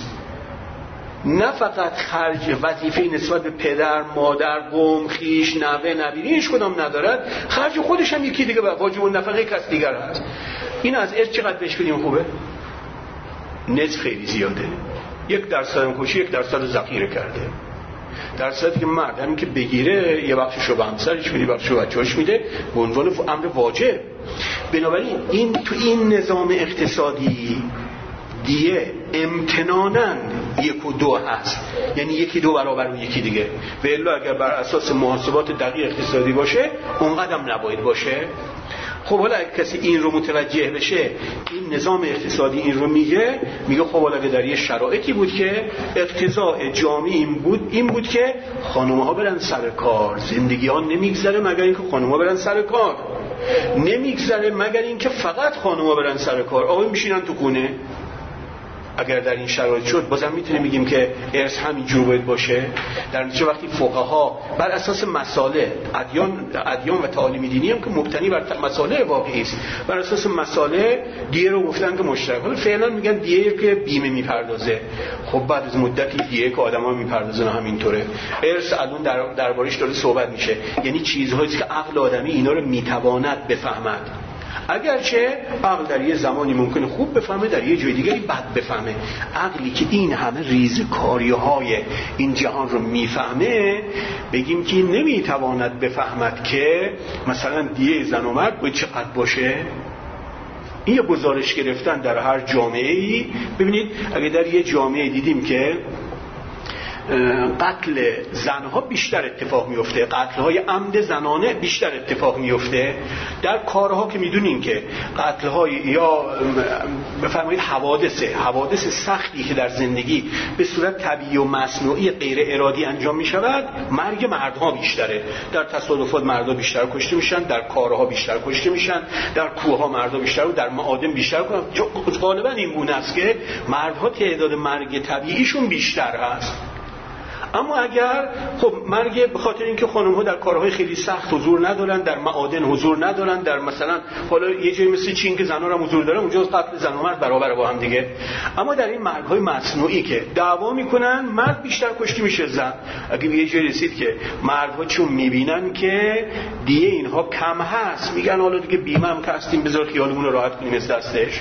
نه فقط خرج وظیفه نسبت به پدر، مادر، قوم، خیش، نوه، نبیری هیچ کدام ندارد، خرج خودش هم یکی دیگه واجب النفقه کس دیگر هست. این از ارث چقدر بهش بدیم خوبه؟ نصف خیلی زیاده. 1% هم کشی 1% ذخیره کرده. درصدی که مرد همین که بگیره یه بخشش رو به همسرش میده، بخشش رو بچه‌اش میده به عنوان امر واجب. بنابراین این تو این نظام اقتصادی دیگه امتناناً 1 و 2 هست، یعنی 1 2 برابر اون یکی دیگه. و الا اگر بر اساس محاسبات دقیق اقتصادی باشه اونقدر نباید باشه. خب حالا اگه کسی این رو متوجه بشه، این نظام اقتصادی این رو میگه خب حالا اگه در یه شرایطی بود که اقتضاء جامعی این بود که خانم‌ها برن سر کار، زندگی ها نمیگذره مگر اینکه خانم‌ها برن سر کار، نمیگذره مگر اینکه فقط خانم‌ها برن سر کار، آقایون میشینن تو خونه. اگر در این شرایط شد بازم میتونیم بگیم که ارث همینجور باید باشه. در نتیجه وقتی فقها بر اساس مسائل ادیان و تعالیم دینی هم که مبتنی بر مسائل واقعی است، بر اساس مسائل دیه رو گفتن که مشترک. حالا فعلا میگن دیه که بیمه میپردازه، خب بعد از مدتی دیه که آدما میپردازن همینطوره. ارث الان دربارش داره صحبت میشه، یعنی چیزهایی که عقل آدمی اینا رو میتواند بفهمد. اگرچه عقل در یه زمانی ممکنه خوب بفهمه، در یه جای دیگری بد بفهمه. عقلی که این همه ریزکاری‌های این جهان رو میفهمه، بگیم که نمیتواند بفهمد که مثلا دیه زن و مرد باید چقدر باشه. این یه گزارش گرفتن در هر جامعه‌ای. ببینید اگه در یه جامعه دیدیم که قتل زنها بیشتر اتفاق میفته، قتل‌های عمد زنانه بیشتر اتفاق میفته، در کارها که میدونین که قتل‌های یا بفرمایید حوادث سختی که در زندگی به صورت طبیعی و مصنوعی غیر ارادی انجام میشود، مرگ مردها بیشتره. در تصادفات مردها بیشتر کشته میشن، در کارها بیشتر کشته میشن، در کوهها مردها بیشتر و در معادن بیشتر کنن. غالبا این گونه است که مردها تعداد مرگ طبیعیشون بیشتر هست. اما اگر خب مرگ به خاطر اینکه خانم‌ها در کارهای خیلی سخت حضور ندارن، در معادن حضور ندارن، در مثلا حالا یه جایی مثل چین که زن‌ها هم حضور دارن، اونجا قتل زن و مرد برابر با هم دیگه. اما در این مرگ‌های مصنوعی که دعوا میکنن، مرد بیشتر کشته میشه زن. اگه به یه جایی رسید که مردها چون میبینن که دیگه اینها کم هست، میگن حالا دیگه بیمه هم که هستیم بذار خیالمون رو راحت کنیم از دستش،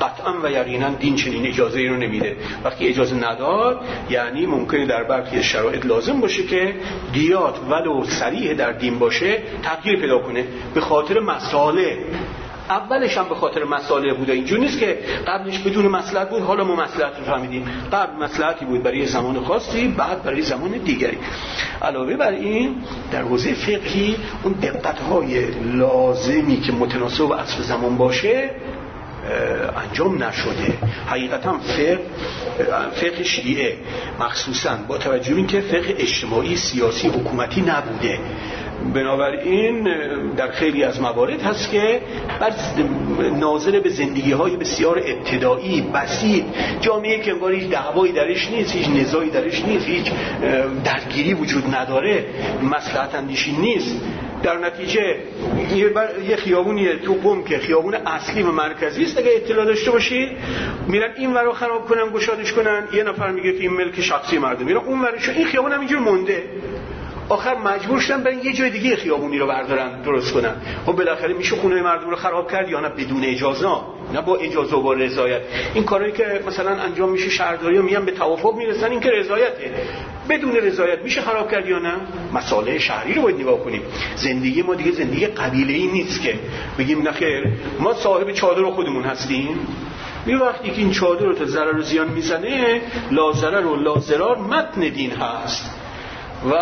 قطعا و یقینا دین چنین اجازه ای رو نمیده. وقتی اجازه نداد یعنی ممکنه در برخی شرایط لازم باشه که دیات ولو صریح در دین باشه تغییر پیدا کنه به خاطر مصالح. اولش هم به خاطر مصالح بوده، اینجوری نیست که قبلش بدون مصلحت بود حالا ما مصلحت رو فهمیدیم. قبل مصلحتی بود برای زمان خاصی، بعد برای زمان دیگری. علاوه بر این در حوزه فقهی اون دقت‌های لازمی که متناسب با عصر زمان باشه انجام نشده. حقیقتا فقه شیعه مخصوصا با توجه به اینکه فقه اجتماعی سیاسی حکومتی نبوده، بنابراین در خیلی از موارد هست که ناظر به زندگی‌های بسیار ابتدایی بسیط، جامعه که انگار هیچ دعوایی درش نیست، هیچ نزاعی درش نیست، هیچ درگیری وجود نداره، مصلحت اندیشی نیست. در نتیجه یه خیابونیه تو قم که خیابون اصلی و مرکزی است، اگه اطلاع داشته باشید میرن این ورو خراب کنن گشادش کنن، یه نفر میگه که این ملک شخصی مردم، میرن اون ورشو، این خیابون هم اینجور مونده، آخر مجبور شدن برن یه جای دیگه خیابونی رو بردارن درست کنن. خب بالاخره میشه خونه مردم رو خراب کرد یا نه بدون اجازه، نه با اجازه و با رضایت. این کارهایی که مثلا انجام میشه شهرداری‌ها میگن به توافق میرسن، این که رضایته، بدون رضایت میشه خراب کرد یا نه؟ مصالح شهری رو باید نگاه کنیم. زندگی ما دیگه زندگی قبیله‌ای نیست که بگیم نخیر ما صاحب چادر خودمون هستیم. یه وقتی که این چادر رو تا ضرر و زیان میزنه، لا ضرر و لا ضرار متن دین هست. و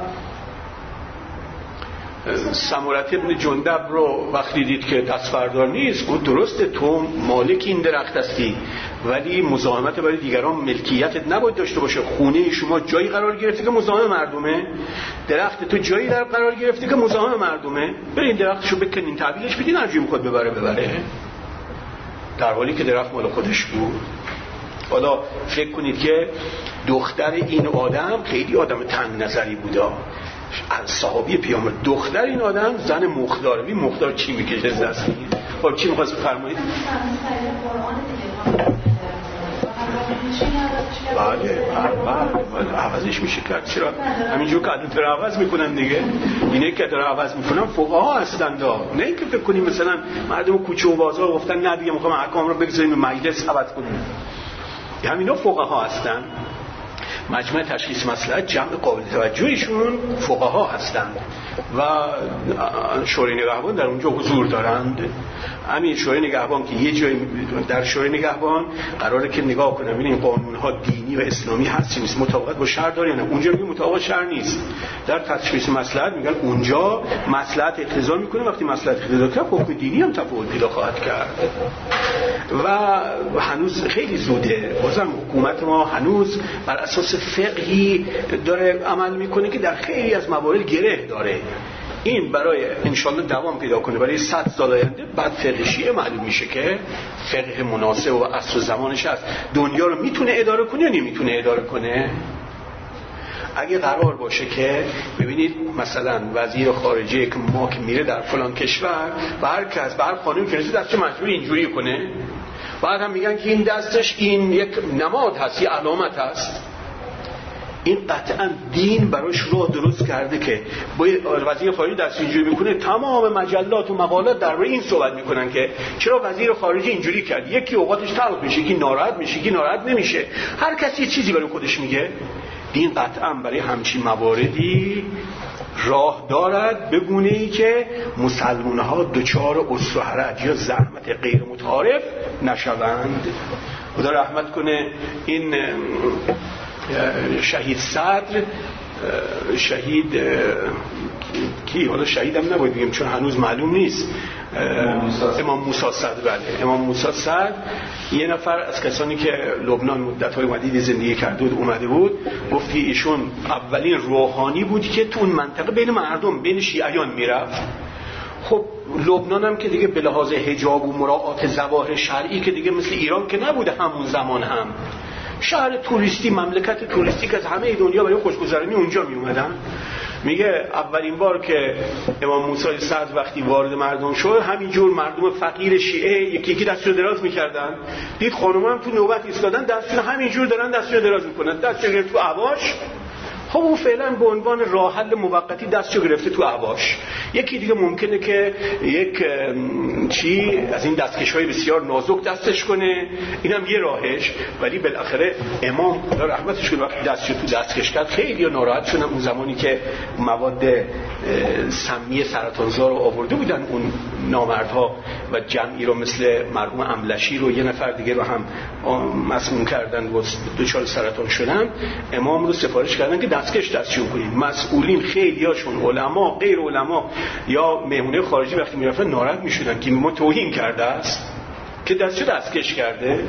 سمرة ابن جندب رو وقتی دید که دستبردار نیست، گفت درسته تو مالک این درخت هستی ولی مزاحمت برای دیگران ملکیتت نباید داشته باشه. خونه شما جایی قرار گرفته که مزاحم مردمه، درخت تو جایی در قرار گرفته که مزاحم مردمه، برین درختشو بکنین تحویلش بدین، هر جایی میخواد ببره، در حالی که درخت مال خودش بود. حالا فکر کنید که دختر این آدم خیلی آدم تنگ نظری بوده، صحابی پیامبر، دختر این آدم زن مختار. ببین مختار چی میکشه از دست این؟ خب چی می‌خواست بفرمایید؟ بله عوضش میشه کرد. چرا همینجور که عدد رو عوض میکنن دیگه، اینه که داره عوض میکنن فقها هستند، نه اینکه فکر کنیم مثلا مردم کوچه و بازار گفتن نه دیگه میخوام احکام رو بگذاریم به مجلس عوض کنیم. همینا فقها هستن. مجمع تشخیص مصلحت جمع قابل توجهشون فقها هستند و شورای نگهبان در اونجا حضور دارند. همین شورای نگهبان که یه جای در شورای نگهبان قراره که نگاه کنم این قانون‌ها دینی و اسلامی هست نیست، مطابقت با شرع داره یا نه. اونجا میگه مطابقت شرع نیست. در تشخیص مصلحت میگن اونجا مصلحت اقتضا میکنه، وقتی مصلحت اقتضا کرد حکم دینی هم تفاوت پیدا خواهد کرد. و هنوز خیلی زوده، بازم حکومت ما هنوز بر اساس فقهی داره عمل میکنه که در خیلی از موارد گره داره. این برای انشالله دوام پیدا کنه برای 100 سال آینده، بعد فقه شیعه معلوم میشه که فقه مناسب و عصر زمانش هست. دنیا رو میتونه اداره کنه یا نمیتونه اداره کنه. اگه قرار باشه که ببینید مثلا وزیر خارجه که ما که میره در فلان کشور و هر کس به هر قانون که رسید دستش مجبور اینجوری کنه، بعد هم میگن که این دستش این یک نماد هست، یه علامت هست. این قطعا دین براش راه درست کرده که با وزیر خارجه دست اینجوری میکنه، تمام مجلات و مقالات درباره این صحبت میکنن که چرا وزیر خارجه اینجوری کرد. یکی اوقاتش تلخ میشه، یکی ناراحت میشه، یکی ناراحت نمیشه، هر کسی یه چیزی برای خودش میگه. دین قطعا برای همچین مواردی راه دارد به گونه‌ای که مسلمان‌ها دچار اسر و حرج یا زحمت غیر متعارف نشوند. خدا رحمت کنه این شهید صدر، شهید کی، حالا شهیدم نباید بگیم چون هنوز معلوم نیست، امام موسی صدر. بله امام موسی صدر یه نفر از کسانی که لبنان مدت‌های مدیدی زندگی کرده بود اومده بود، گفتی ایشون اولین روحانی بود که تو اون منطقه بین مردم بین شیعیان میرفت. خب لبنان هم که دیگه به لحاظ حجاب و مراعات ظواهر شرعی که دیگه مثل ایران که نبوده، همون زمان هم شهر توریستی، مملکت توریستی که از همه دنیا برای خوشگذرانی اونجا می اومدن. میگه اولین بار که امام موسی صدر وقتی وارد مردم شد، همینجور مردم فقیر شیعه یکی یکی دستشون دراز میکردن، دید خانوما هم تو نوبت ایستادن دستشون همینجور دارن دستشون دراز میکنن، دستشون تو عباش خب اون فعلا به عنوان راه حل موقتی دستشو گرفته تو اعواش. یکی دیگه ممکنه که یک از این دستکش‌های بسیار نازک دستش کنه، اینم یه راهش. ولی بالاخره امام خدا رحمتش کنه وقتی دستشو تو دستکش کرد خیلی ناراحت شدن. اون زمانی که مواد سمی سرطانزا رو آورده بودن اون نامردها و جمعی رو مثل مرحوم املشی رو یه نفر دیگه رو هم مسموم کردن و دچار سرطان شدن، امام رو سفارش کردن که دستکش دستشون کنید. مسئولین خیلیاشون علما غیر علما یا مهمونه خارجی وقتی میرفتن ناراحت میشدن که ما توهین کرده است که دستکش کرده.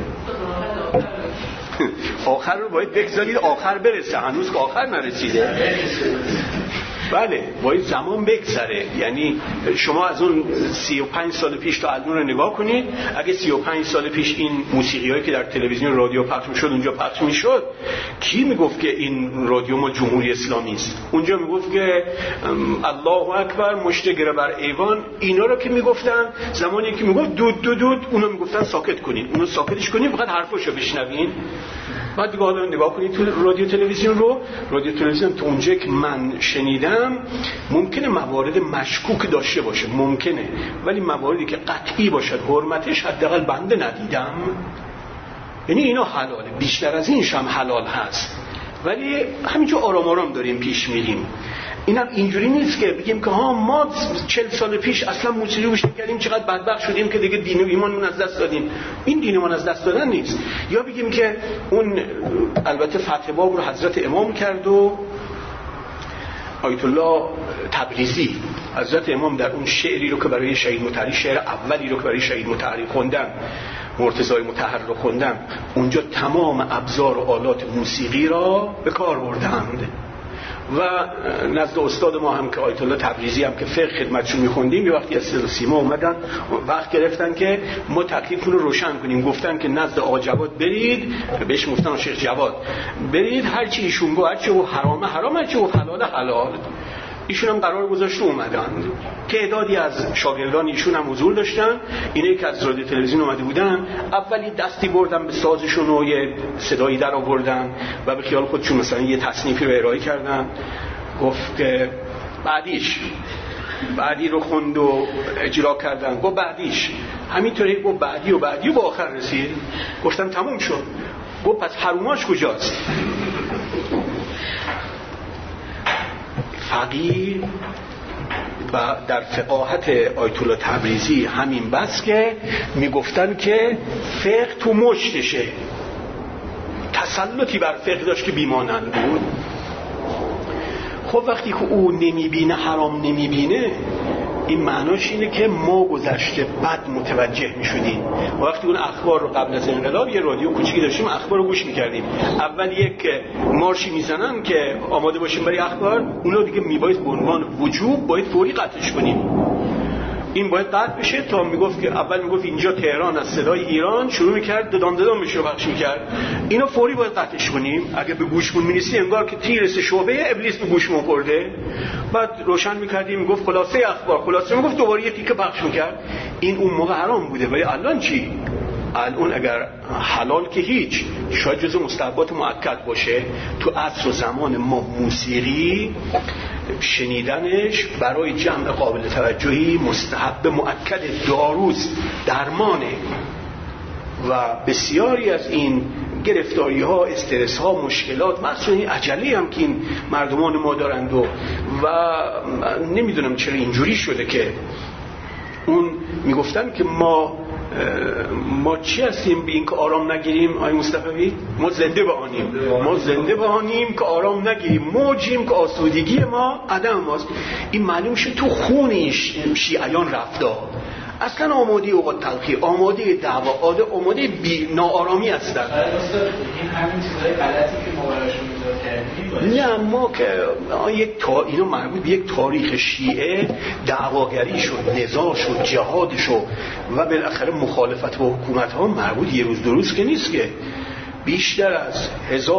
آخر رو باید بگذارید آخر برسه، هنوز که آخر نرسیده. بله باید زمان بگذره. یعنی شما از اون 35 سال پیش تا الان رو نگاه کنید. اگه 35 سال پیش این موسیقیایی که در تلویزیون رادیو پخش میشد اونجا پخش میشد، کی میگفت که این رادیو ما جمهوری اسلامی است؟ اونجا میگفت که الله اکبر، مشت گره بر ایوان. اینا رو که میگفتن زمانی که میگفت دود دود دود، اونو میگفتن ساکت کنین، اونو ساکتش کنین فقط حرفاشو بشنوین. بعد دیگه حالا نگاه کنید تو رادیو تلویزیون تو اونجا که من شنیدم ممکنه موارد مشکوک داشته باشه، ممکنه، ولی مواردی که قطعی باشد حرمتش حداقل بنده ندیدم. یعنی اینا حلاله، بیشتر از اینش هم حلال هست، ولی همینجا آرام آرام داریم پیش میریم. اینم اینجوری نیست که بگیم که ها ما 40 سال پیش اصلا موسیقی گوش نکردیم چقدر بدبخت شدیم که دیگه دین و ایمانمون از دست دادیم. این دین ایمان از دست دادن نیست. یا بگیم که اون البته فتح باب رو حضرت امام کرد و آیت الله تبریزی حضرت امام در اون شعری رو که برای شهید مطهری، شعر اولی رو که برای شهید مطهری خوندن، مرتضی مطهر رو خوندن، اونجا تمام ابزار و آلات موسیقی را به کار بردند. و نزد استاد ما هم که آیت الله تبریزی هم که فقه خدمتشون میخوندیم، یه وقتی از صدا سیما اومدن وقت گرفتن که ما تکلیفتون رو روشن کنیم. گفتن که نزد آقا جواد برید، بهش گفتن شیخ جواد برید، هرچی ایشون گفت، هرچی گفت حرامه حرام، هرچی گفت حلاله حلال. ایشون هم قرار گذاشت اومدن. تعدادی از شاگردان ایشون هم حضور داشتن. اینه که از رادیو تلویزیون اومده بودن، اولی دستی بردن به سازشون و یه صدایی در آوردن و به خیال خودشون مثلا یه تصنیفی رو ارائه کردن. گفت که بعدی رو خوند و اجرا کردن. گفت بعدیش همینطوری، گفت بعدی و با آخر رسید. گفتم تموم شد. گفت پس حروماش کجاست؟ فقیه و در فقاهت آیت الله تبریزی همین بس که میگفتن که فقه تو مشتشه، تسلطی بر فقه داشت که بیمانند بود. خب وقتی که او نمیبینه، حرام نمیبینه، این معناش اینه که ما گذشته بد متوجه میشدیم. وقتی اون اخبار رو قبل از انقلاب یه رادیو کوچیکی داشتیم، اخبار رو گوش میکردیم، اول یک مارشی میزنن که آماده باشیم برای اخبار، اونو دیگه میباید به عنوان وجوب باید فوری قطعش کنیم. این باید قطع بشه تا میگفت که اول میگفت اینجا تهران از صدای ایران شروع میکرد ددام میشه پخش میکرد، اینو فوری باید قطعش کنیم. اگه به گوشمون می‌نویسی انگار که تیر از شعبه ابلیس به گوشمون خورده. بعد روشن میکردیم، میگفت خلاصه اخبار، خلاصه میگفت دوباره یه تیکه پخش میکرد. این اون موقع حرام بوده. ولی الان چی؟ الان اگر حلال که هیچ، شاید جزء مستحبات مؤکد باشه. تو عصر و زمان ما موسیقی شنیدنش برای جمع قابل توجهی مستحب مؤکد، داروست، درمانه. و بسیاری از این گرفتاری ها، استرس ها، مشکلات، مثلا این عجله هم که این مردمان ما دارند و نمیدونم چرا اینجوری شده که اون میگفتن که ما چی هستیم به این که آرام نگیریم؟ آی مصطفی ما زنده بهانیم که آرام نگیریم، موجیم که آسودگی ما عدم ماست. این معلوم شد تو خون شیعیان رفته. اصلا آماده اوقات تلخی، آماده دعوا، آماده ناآرامی هستن. این همین چیزای غلطی که ما براشون میذاریم. نه ما که اینو مربوط به یک تاریخ شیعه، دعواگری شد، نزاع شد، جهاد شد و بالاخره مخالفت با حکومت ها مربوط یه روز دو روز که نیست، که بیشتر از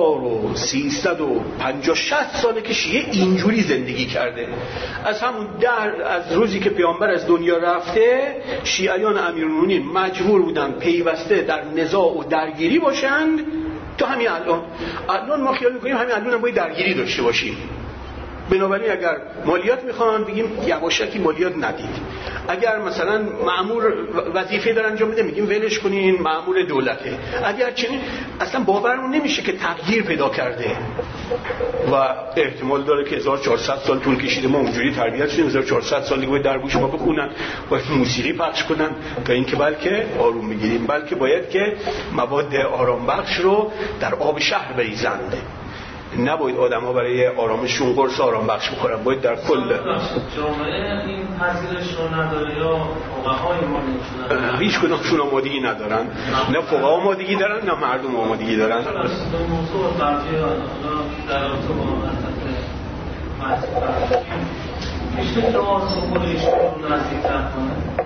1350-60 ساله که شیعه اینجوری زندگی کرده. از همون از روزی که پیامبر از دنیا رفته، شیعیان امیرالمومنین مجبور بودن پیوسته در نزاع و درگیری باشند تو همین الان ما خیال میکنیم همین الان هم باید درگیری داشته باشیم. بنابراین اگر مالیات میخوان بگیم یواشکی مالیات ندید. اگر مثلا مأمور وظیفه داره انجام میده میگیم ولش کنین، مأمور دولته. اگر چنین اصلا باورمون نمیشه که تغییر پیدا کرده و احتمال داره که 1400 سال طول کشیده ما اونجوری تربیت شدیم 1400 سال دیگه باید در گوش ما بخونن، باید موسیقی پخش کنن تا اینکه بلکه آروم میگیریم، بلکه باید که مواد آرام بخش رو در آب شهر بریزند. نباید آدم ها برای آرامشون قرص آرام بخش بخورن، باید در کل جامعه این پذیرش رو نداره یا فقهای ما نمیشونن؟ هیچ کدومشون آمادگی ندارن، نه فقها آمادگی دارن نه مردم آمادگی دارن. موضوع قضیه در رابطه با مسئله میشه دعا خودش رو نزدیک‌تر کنه.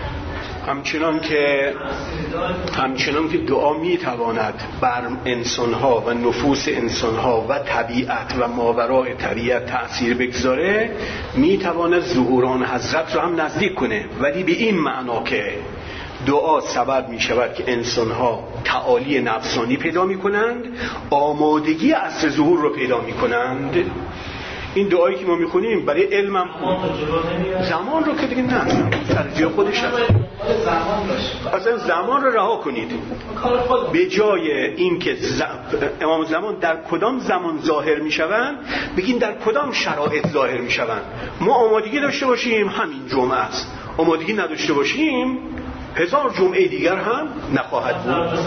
همچنان که دعا میتواند بر انسانها و نفوس انسانها و طبیعت و ماورای طبیعت تأثیر بگذاره، میتواند ظهوران حضرت رو هم نزدیک کنه، ولی به این معنا که دعا سبب می شود که انسانها تعالی نفسانی پیدا می کنند، آمادگی عصر ظهور رو پیدا می کنند. این دعایی که ما میخونیم برای علمم زمان رو که دیگه نه در جای خودش هست، اصلا زمان رو رها کنید. به جای این که امام زمان در کدام زمان ظاهر میشوند بگین در کدام شرایط ظاهر میشوند. ما آمادگی داشته باشیم همین جمعه است، آمادگی نداشته باشیم 1000 جمعه دیگر هم نخواهد بود.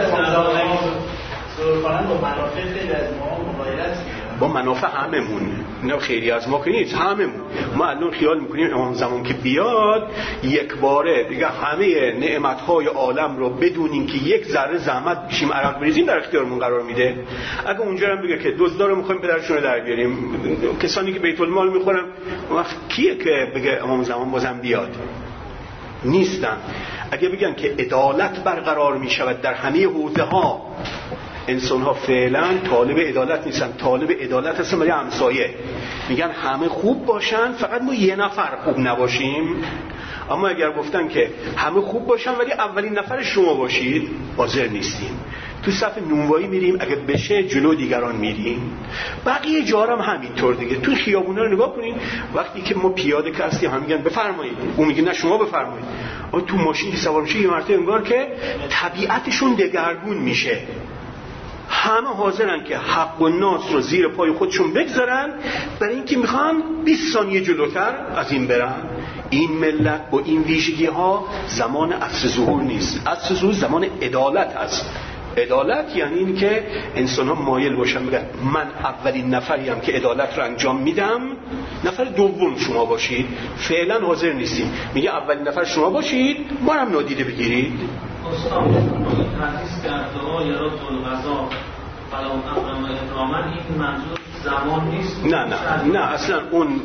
با منافع هممون، نه خیلی از ما که نیست، هممون. ما الان خیال میکنیم امام زمان که بیاد یک باره دیگه همه نعمتهای عالم رو بدون اینکه یک ذره زحمت بشیم عرق بریزیم در اختیارمون قرار میده. اگه اونجا هم بگه که دزدا رو میخوایم پدرشون رو در بیاریم، کسانی که بیت المال میخورن، وقت کیه که بگه امام زمان بازم بیاد؟ نیستن. اگه بگن که عدالت برقرار میشود در همه حوزه ها، انسان ها فعلا طالب عدالت نیستن، طالب عدالت هستن برای همسایه. میگن همه خوب باشن فقط ما یه نفر خوب نباشیم. اما اگر گفتن که همه خوب باشن ولی اولین نفر شما باشید، حاضر نیستیم. تو صف نونوایی میریم، اگه بشه جلو دیگران میریم. بقیه جارم همینطور دیگه. تو خیابونا رو نگاه کنین، وقتی که ما پیاده که هستیم هم میگن بفرمایید، اون میگه نه شما بفرمایید. اما تو ماشین که سوار میشه یه مرتبه انگار که طبیعتشون دگرگون میشه. همه حاضرن که حق و ناس رو زیر پای خودشون بگذارن برای اینکه میخوان 20 ثانیه جلوتر از این برن. این ملت با این ویژگی ها زمان عصر ظهور نیست. عصر ظهور زمان عدالت هست. عدالت یعنی این که انسان ها مایل باشن بگن من اولین نفریم که عدالت رو انجام میدم، نفر دوم شما باشید. فعلا حاضر نیستیم، میگه اولین نفر شما باشید، ما هم نادیده بگیرید. استاد تحقیص کرد دعا یا رد القضا فلا امر اکراما، این منظور زمان نیست؟ نه اصلا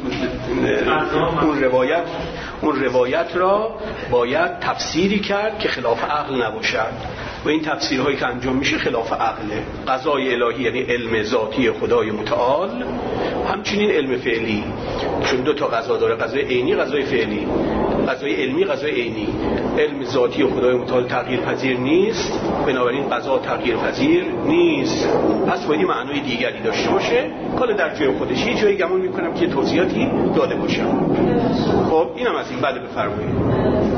اون روایت را باید تفسیری کرد که خلاف عقل نباشد و این تفسیرهایی که انجام میشه خلاف عقله. قضای الهی یعنی علم ذاتی خدای متعال، همچنین علم فعلی، چون دو تا قضا داره، قضای عینی قضای فعلی. قضای علمی قضای عینی. علم ذاتی خدای متعال تغییر پذیر نیست، بنابراین قضا تغییر پذیر نیست. پس باید معنای دیگری داشته باشه. کال در جای خودش یه جایی گمان میکنم که توضیحاتی داده باشم. خب اینم از این. بعد بفرمایید.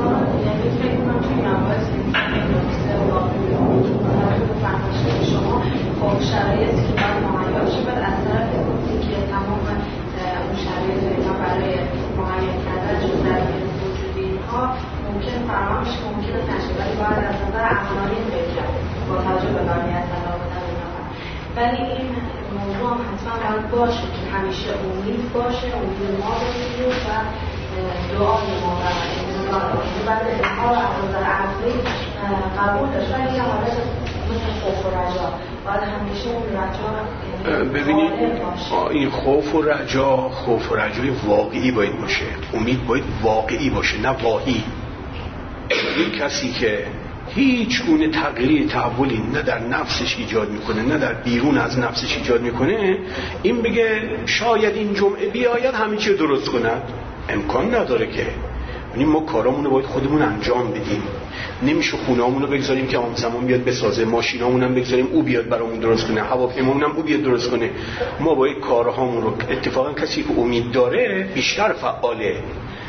خب شرایطی که باید مهیا بشه باید از طرف که تمام اون شرایط اینا برای مهیا کردن جز ظرفیت وجودی ها ممکن فراهم شه، ممکن نشه، ولی باید از نظر عملی فکر کرد با توجه به بقیه تفاوت اینا. ولی این موضوع هم حتما باید باشه که همیشه امید باشه، امید ما باشه و دعای ما و انتظار بعد اینها رو از نظر عقلی قبول داشت. ولی یه حالت مثل خوف و رجا باید همیشه اون رجا ببینید این خوف و رجای واقعی باید باشه. امید باید واقعی باشه نه واهی. این کسی که هیچ گونه تغییری تحولی نه در نفسش ایجاد میکنه نه در بیرون از نفسش ایجاد میکنه، این بگه شاید این جمعه بیاید همه چی درست کند، امکان نداره که. یعنی ما کارامون رو باید خودمون انجام بدیم. نمیشه خونه‌مون رو بگذاریم که امام زمان بیاد بسازه، ماشینامون هم بگذاریم او بیاد برامون درست کنه، هواپیمامون هم او بیاد درست کنه. ما باید کارهامون رو، اتفاقا کسی که امید داره بیشتر فعاله.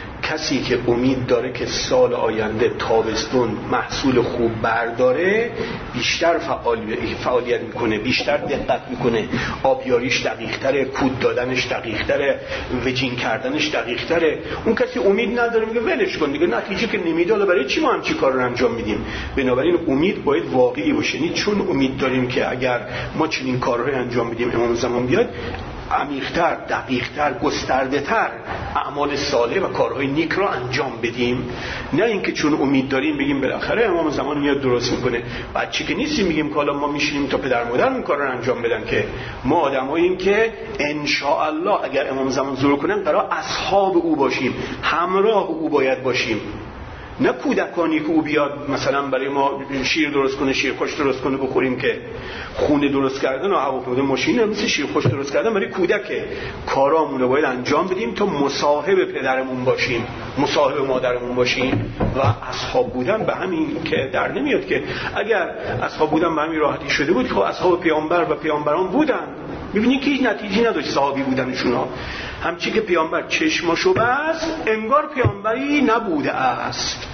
کسی که امید داره که سال آینده تابستون محصول خوب برداره بیشتر فعالیت میکنه، بیشتر دقت میکنه، آبیاریش دقیق‌تره، کود دادنش دقیق‌تره، وجین کردنش دقیق‌تره. اون کسی امید نداره میگه ولش کن دیگه، نتیجه که نمیده حالا برای چی ما همچی کار رو انجام میدیم؟ بنابراین امید باید واقعی باشه. یعنی چون امید داریم که اگر ما چنین کارهای انجام بدیم امام زمان بیاد، عمیق‌تر، دقیق‌تر، گسترده‌تر اعمال صالح و کارهای نیک را انجام بدیم. نه اینکه چون امید داریم بگیم بالاخره امام زمان میاد درست میکنه، بچه که نیستیم میگیم که حالا ما میشینیم تا پدر مادر اون کار رو انجام بدن. که ما آدماییم که ان شاء الله اگر امام زمان ظهور کنن قرار اصحاب او باشیم، همراه او باید باشیم. نه کودکانی که او بیاد مثلا برای ما شیر درست کنه، شیرخوش درست کنه بخوریم، که خونه درست کردن و هواپیما ماشین مثل شیرخوش درست کردن برای کودکه. کارامون رو باید انجام بدیم تا مصاحب پدرمون باشیم، مصاحب مادرمون باشیم. و اصحاب بودن به همین که در نمیاد که اگر اصحاب بودن به همین راحتی شده بود که اصحاب پیامبر و پیامبران بودن. می‌بینی که هیچ نتیجه نداشت صحابی بودنشون ها. همچی که پیامبر چشماشو بست انگار پیامبری نبوده است.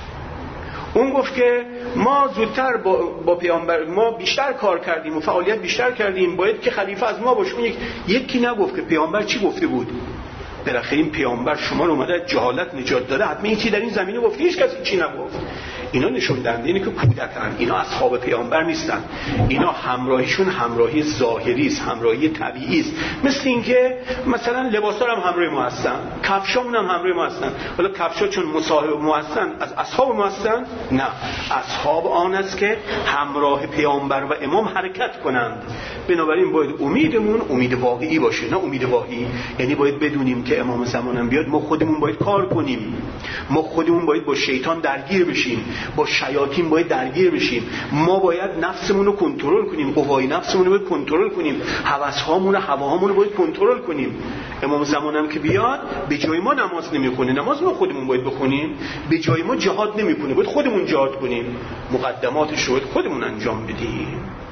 اون گفت که ما زودتر با پیامبر ما بیشتر کار کردیم و فعالیت بیشتر کردیم، باید که خلیفه از ما باشه. اون یکی نگفت که پیامبر چی گفته بود. بالاخره این پیامبر شما رو اومده از جهالت نجات داده، حتما این چی در این زمینه گفته، هیچ کسی چی نگفت. اینا نشون دهنده اینه که کودکن، اینا اصحاب پیامبر نیستن. اینا همراهیشون همراهی ظاهری است، همراهی طبیعی است. مثل اینکه مثلا لباسا هم همراه ما هستن، کفشامون هم همراه ما هستن. حالا کفشا چون مصاحب ما هستن از اصحاب ما هستن؟ نه، اصحاب آن است که همراه پیامبر و امام حرکت کنند. بنابراین باید امیدمون امید واقعی باشه، نه امید واهی. یعنی باید بدونیم که امام زمانم بیاد ما خودمون باید کار کنیم، ما خودمون باید با شیطان درگیر بشیم، با شیاطین باید درگیر بشیم. ما باید نفسمون رو کنترل کنیم، قوای نفسمون رو باید کنترل کنیم، هوس‌هامون و هواهامون رو باید کنترل کنیم. امام زمانم که بیاد به جای ما نماز نمیخونه، نماز ما خودمون باید بخونیم. به جای ما جهاد نمیکنه، باید خودمون جهاد کنیم. مقدماتش رو باید خودمون انجام بدیم.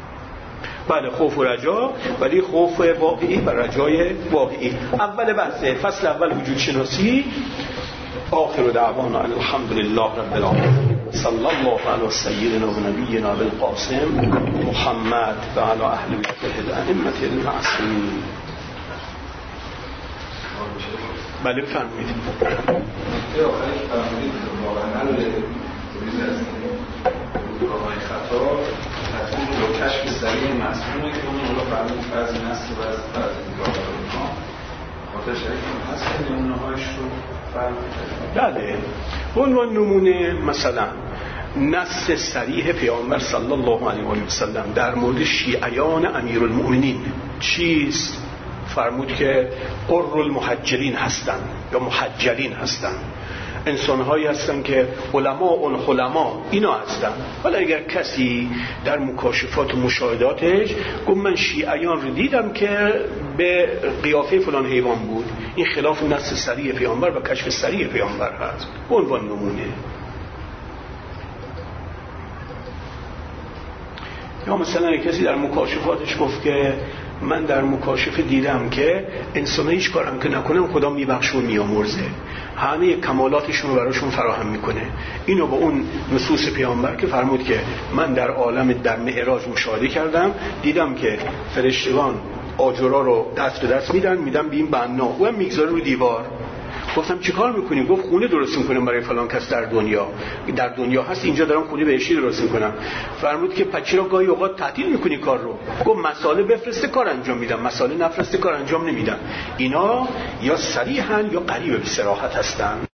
بله، خوف و رجا، ولی خوف واقعی و رجای واقعی. اول بحث فصل اول وجود شناسی. آخر دعوانا الحمد لله رب العالمین، صلی الله علی سیدنا و نبینا بالقاسم محمد و علی اهل بیته الائمه المعصومین. بله بفرمایید. و کشف سریع مسئوله که اون رو فرمود بعضی نسل و بعضی دیگاه ها خاطر شریف هست نمونه هایش رو فرمود. بله، به عنوان نمونه مثلا نص صریح پیامبر صلی الله علیه و سلم در مورد شیعیان امیرالمؤمنین چیست؟ فرمود که قر المحجلین هستند یا محجلین هستند، انسان‌هایی هستن که علما اینا هستن. ولی اگر کسی در مکاشفات و مشاهداتش گفت من شیعیان رو دیدم که به قیافه فلان حیوان بود، این خلاف نص صریح پیامبر و کشف صریح پیامبر هست. به عنوان نمونه. یا مثلا کسی در مکاشفاتش گفت که من در مکاشفه دیدم که انسان‌ها هیچ کارم که نکنم خدا میبخشه و میامرزه، همه کمالاتشون رو براشون فراهم میکنه. اینو با اون نصوص پیامبر که فرمود که من در عالم در معراج مشاهده کردم، دیدم که فرشتگان آجرها رو دست به دست میدن به این بنا، او هم میگذاره رو دیوار. گفتم چی کار میکنیم؟ گفت خونه درست میکنم برای فلان کس در دنیا هست، اینجا دارم خونه بهشتی درست میکنم. فرمود که پس چرا گاهی اوقات تعطیل میکنی کار رو؟ گفت مساله بفرسته کار انجام میدم، مساله نفرسته کار انجام نمیدم. اینا یا صریحن یا قریب به صراحت هستن.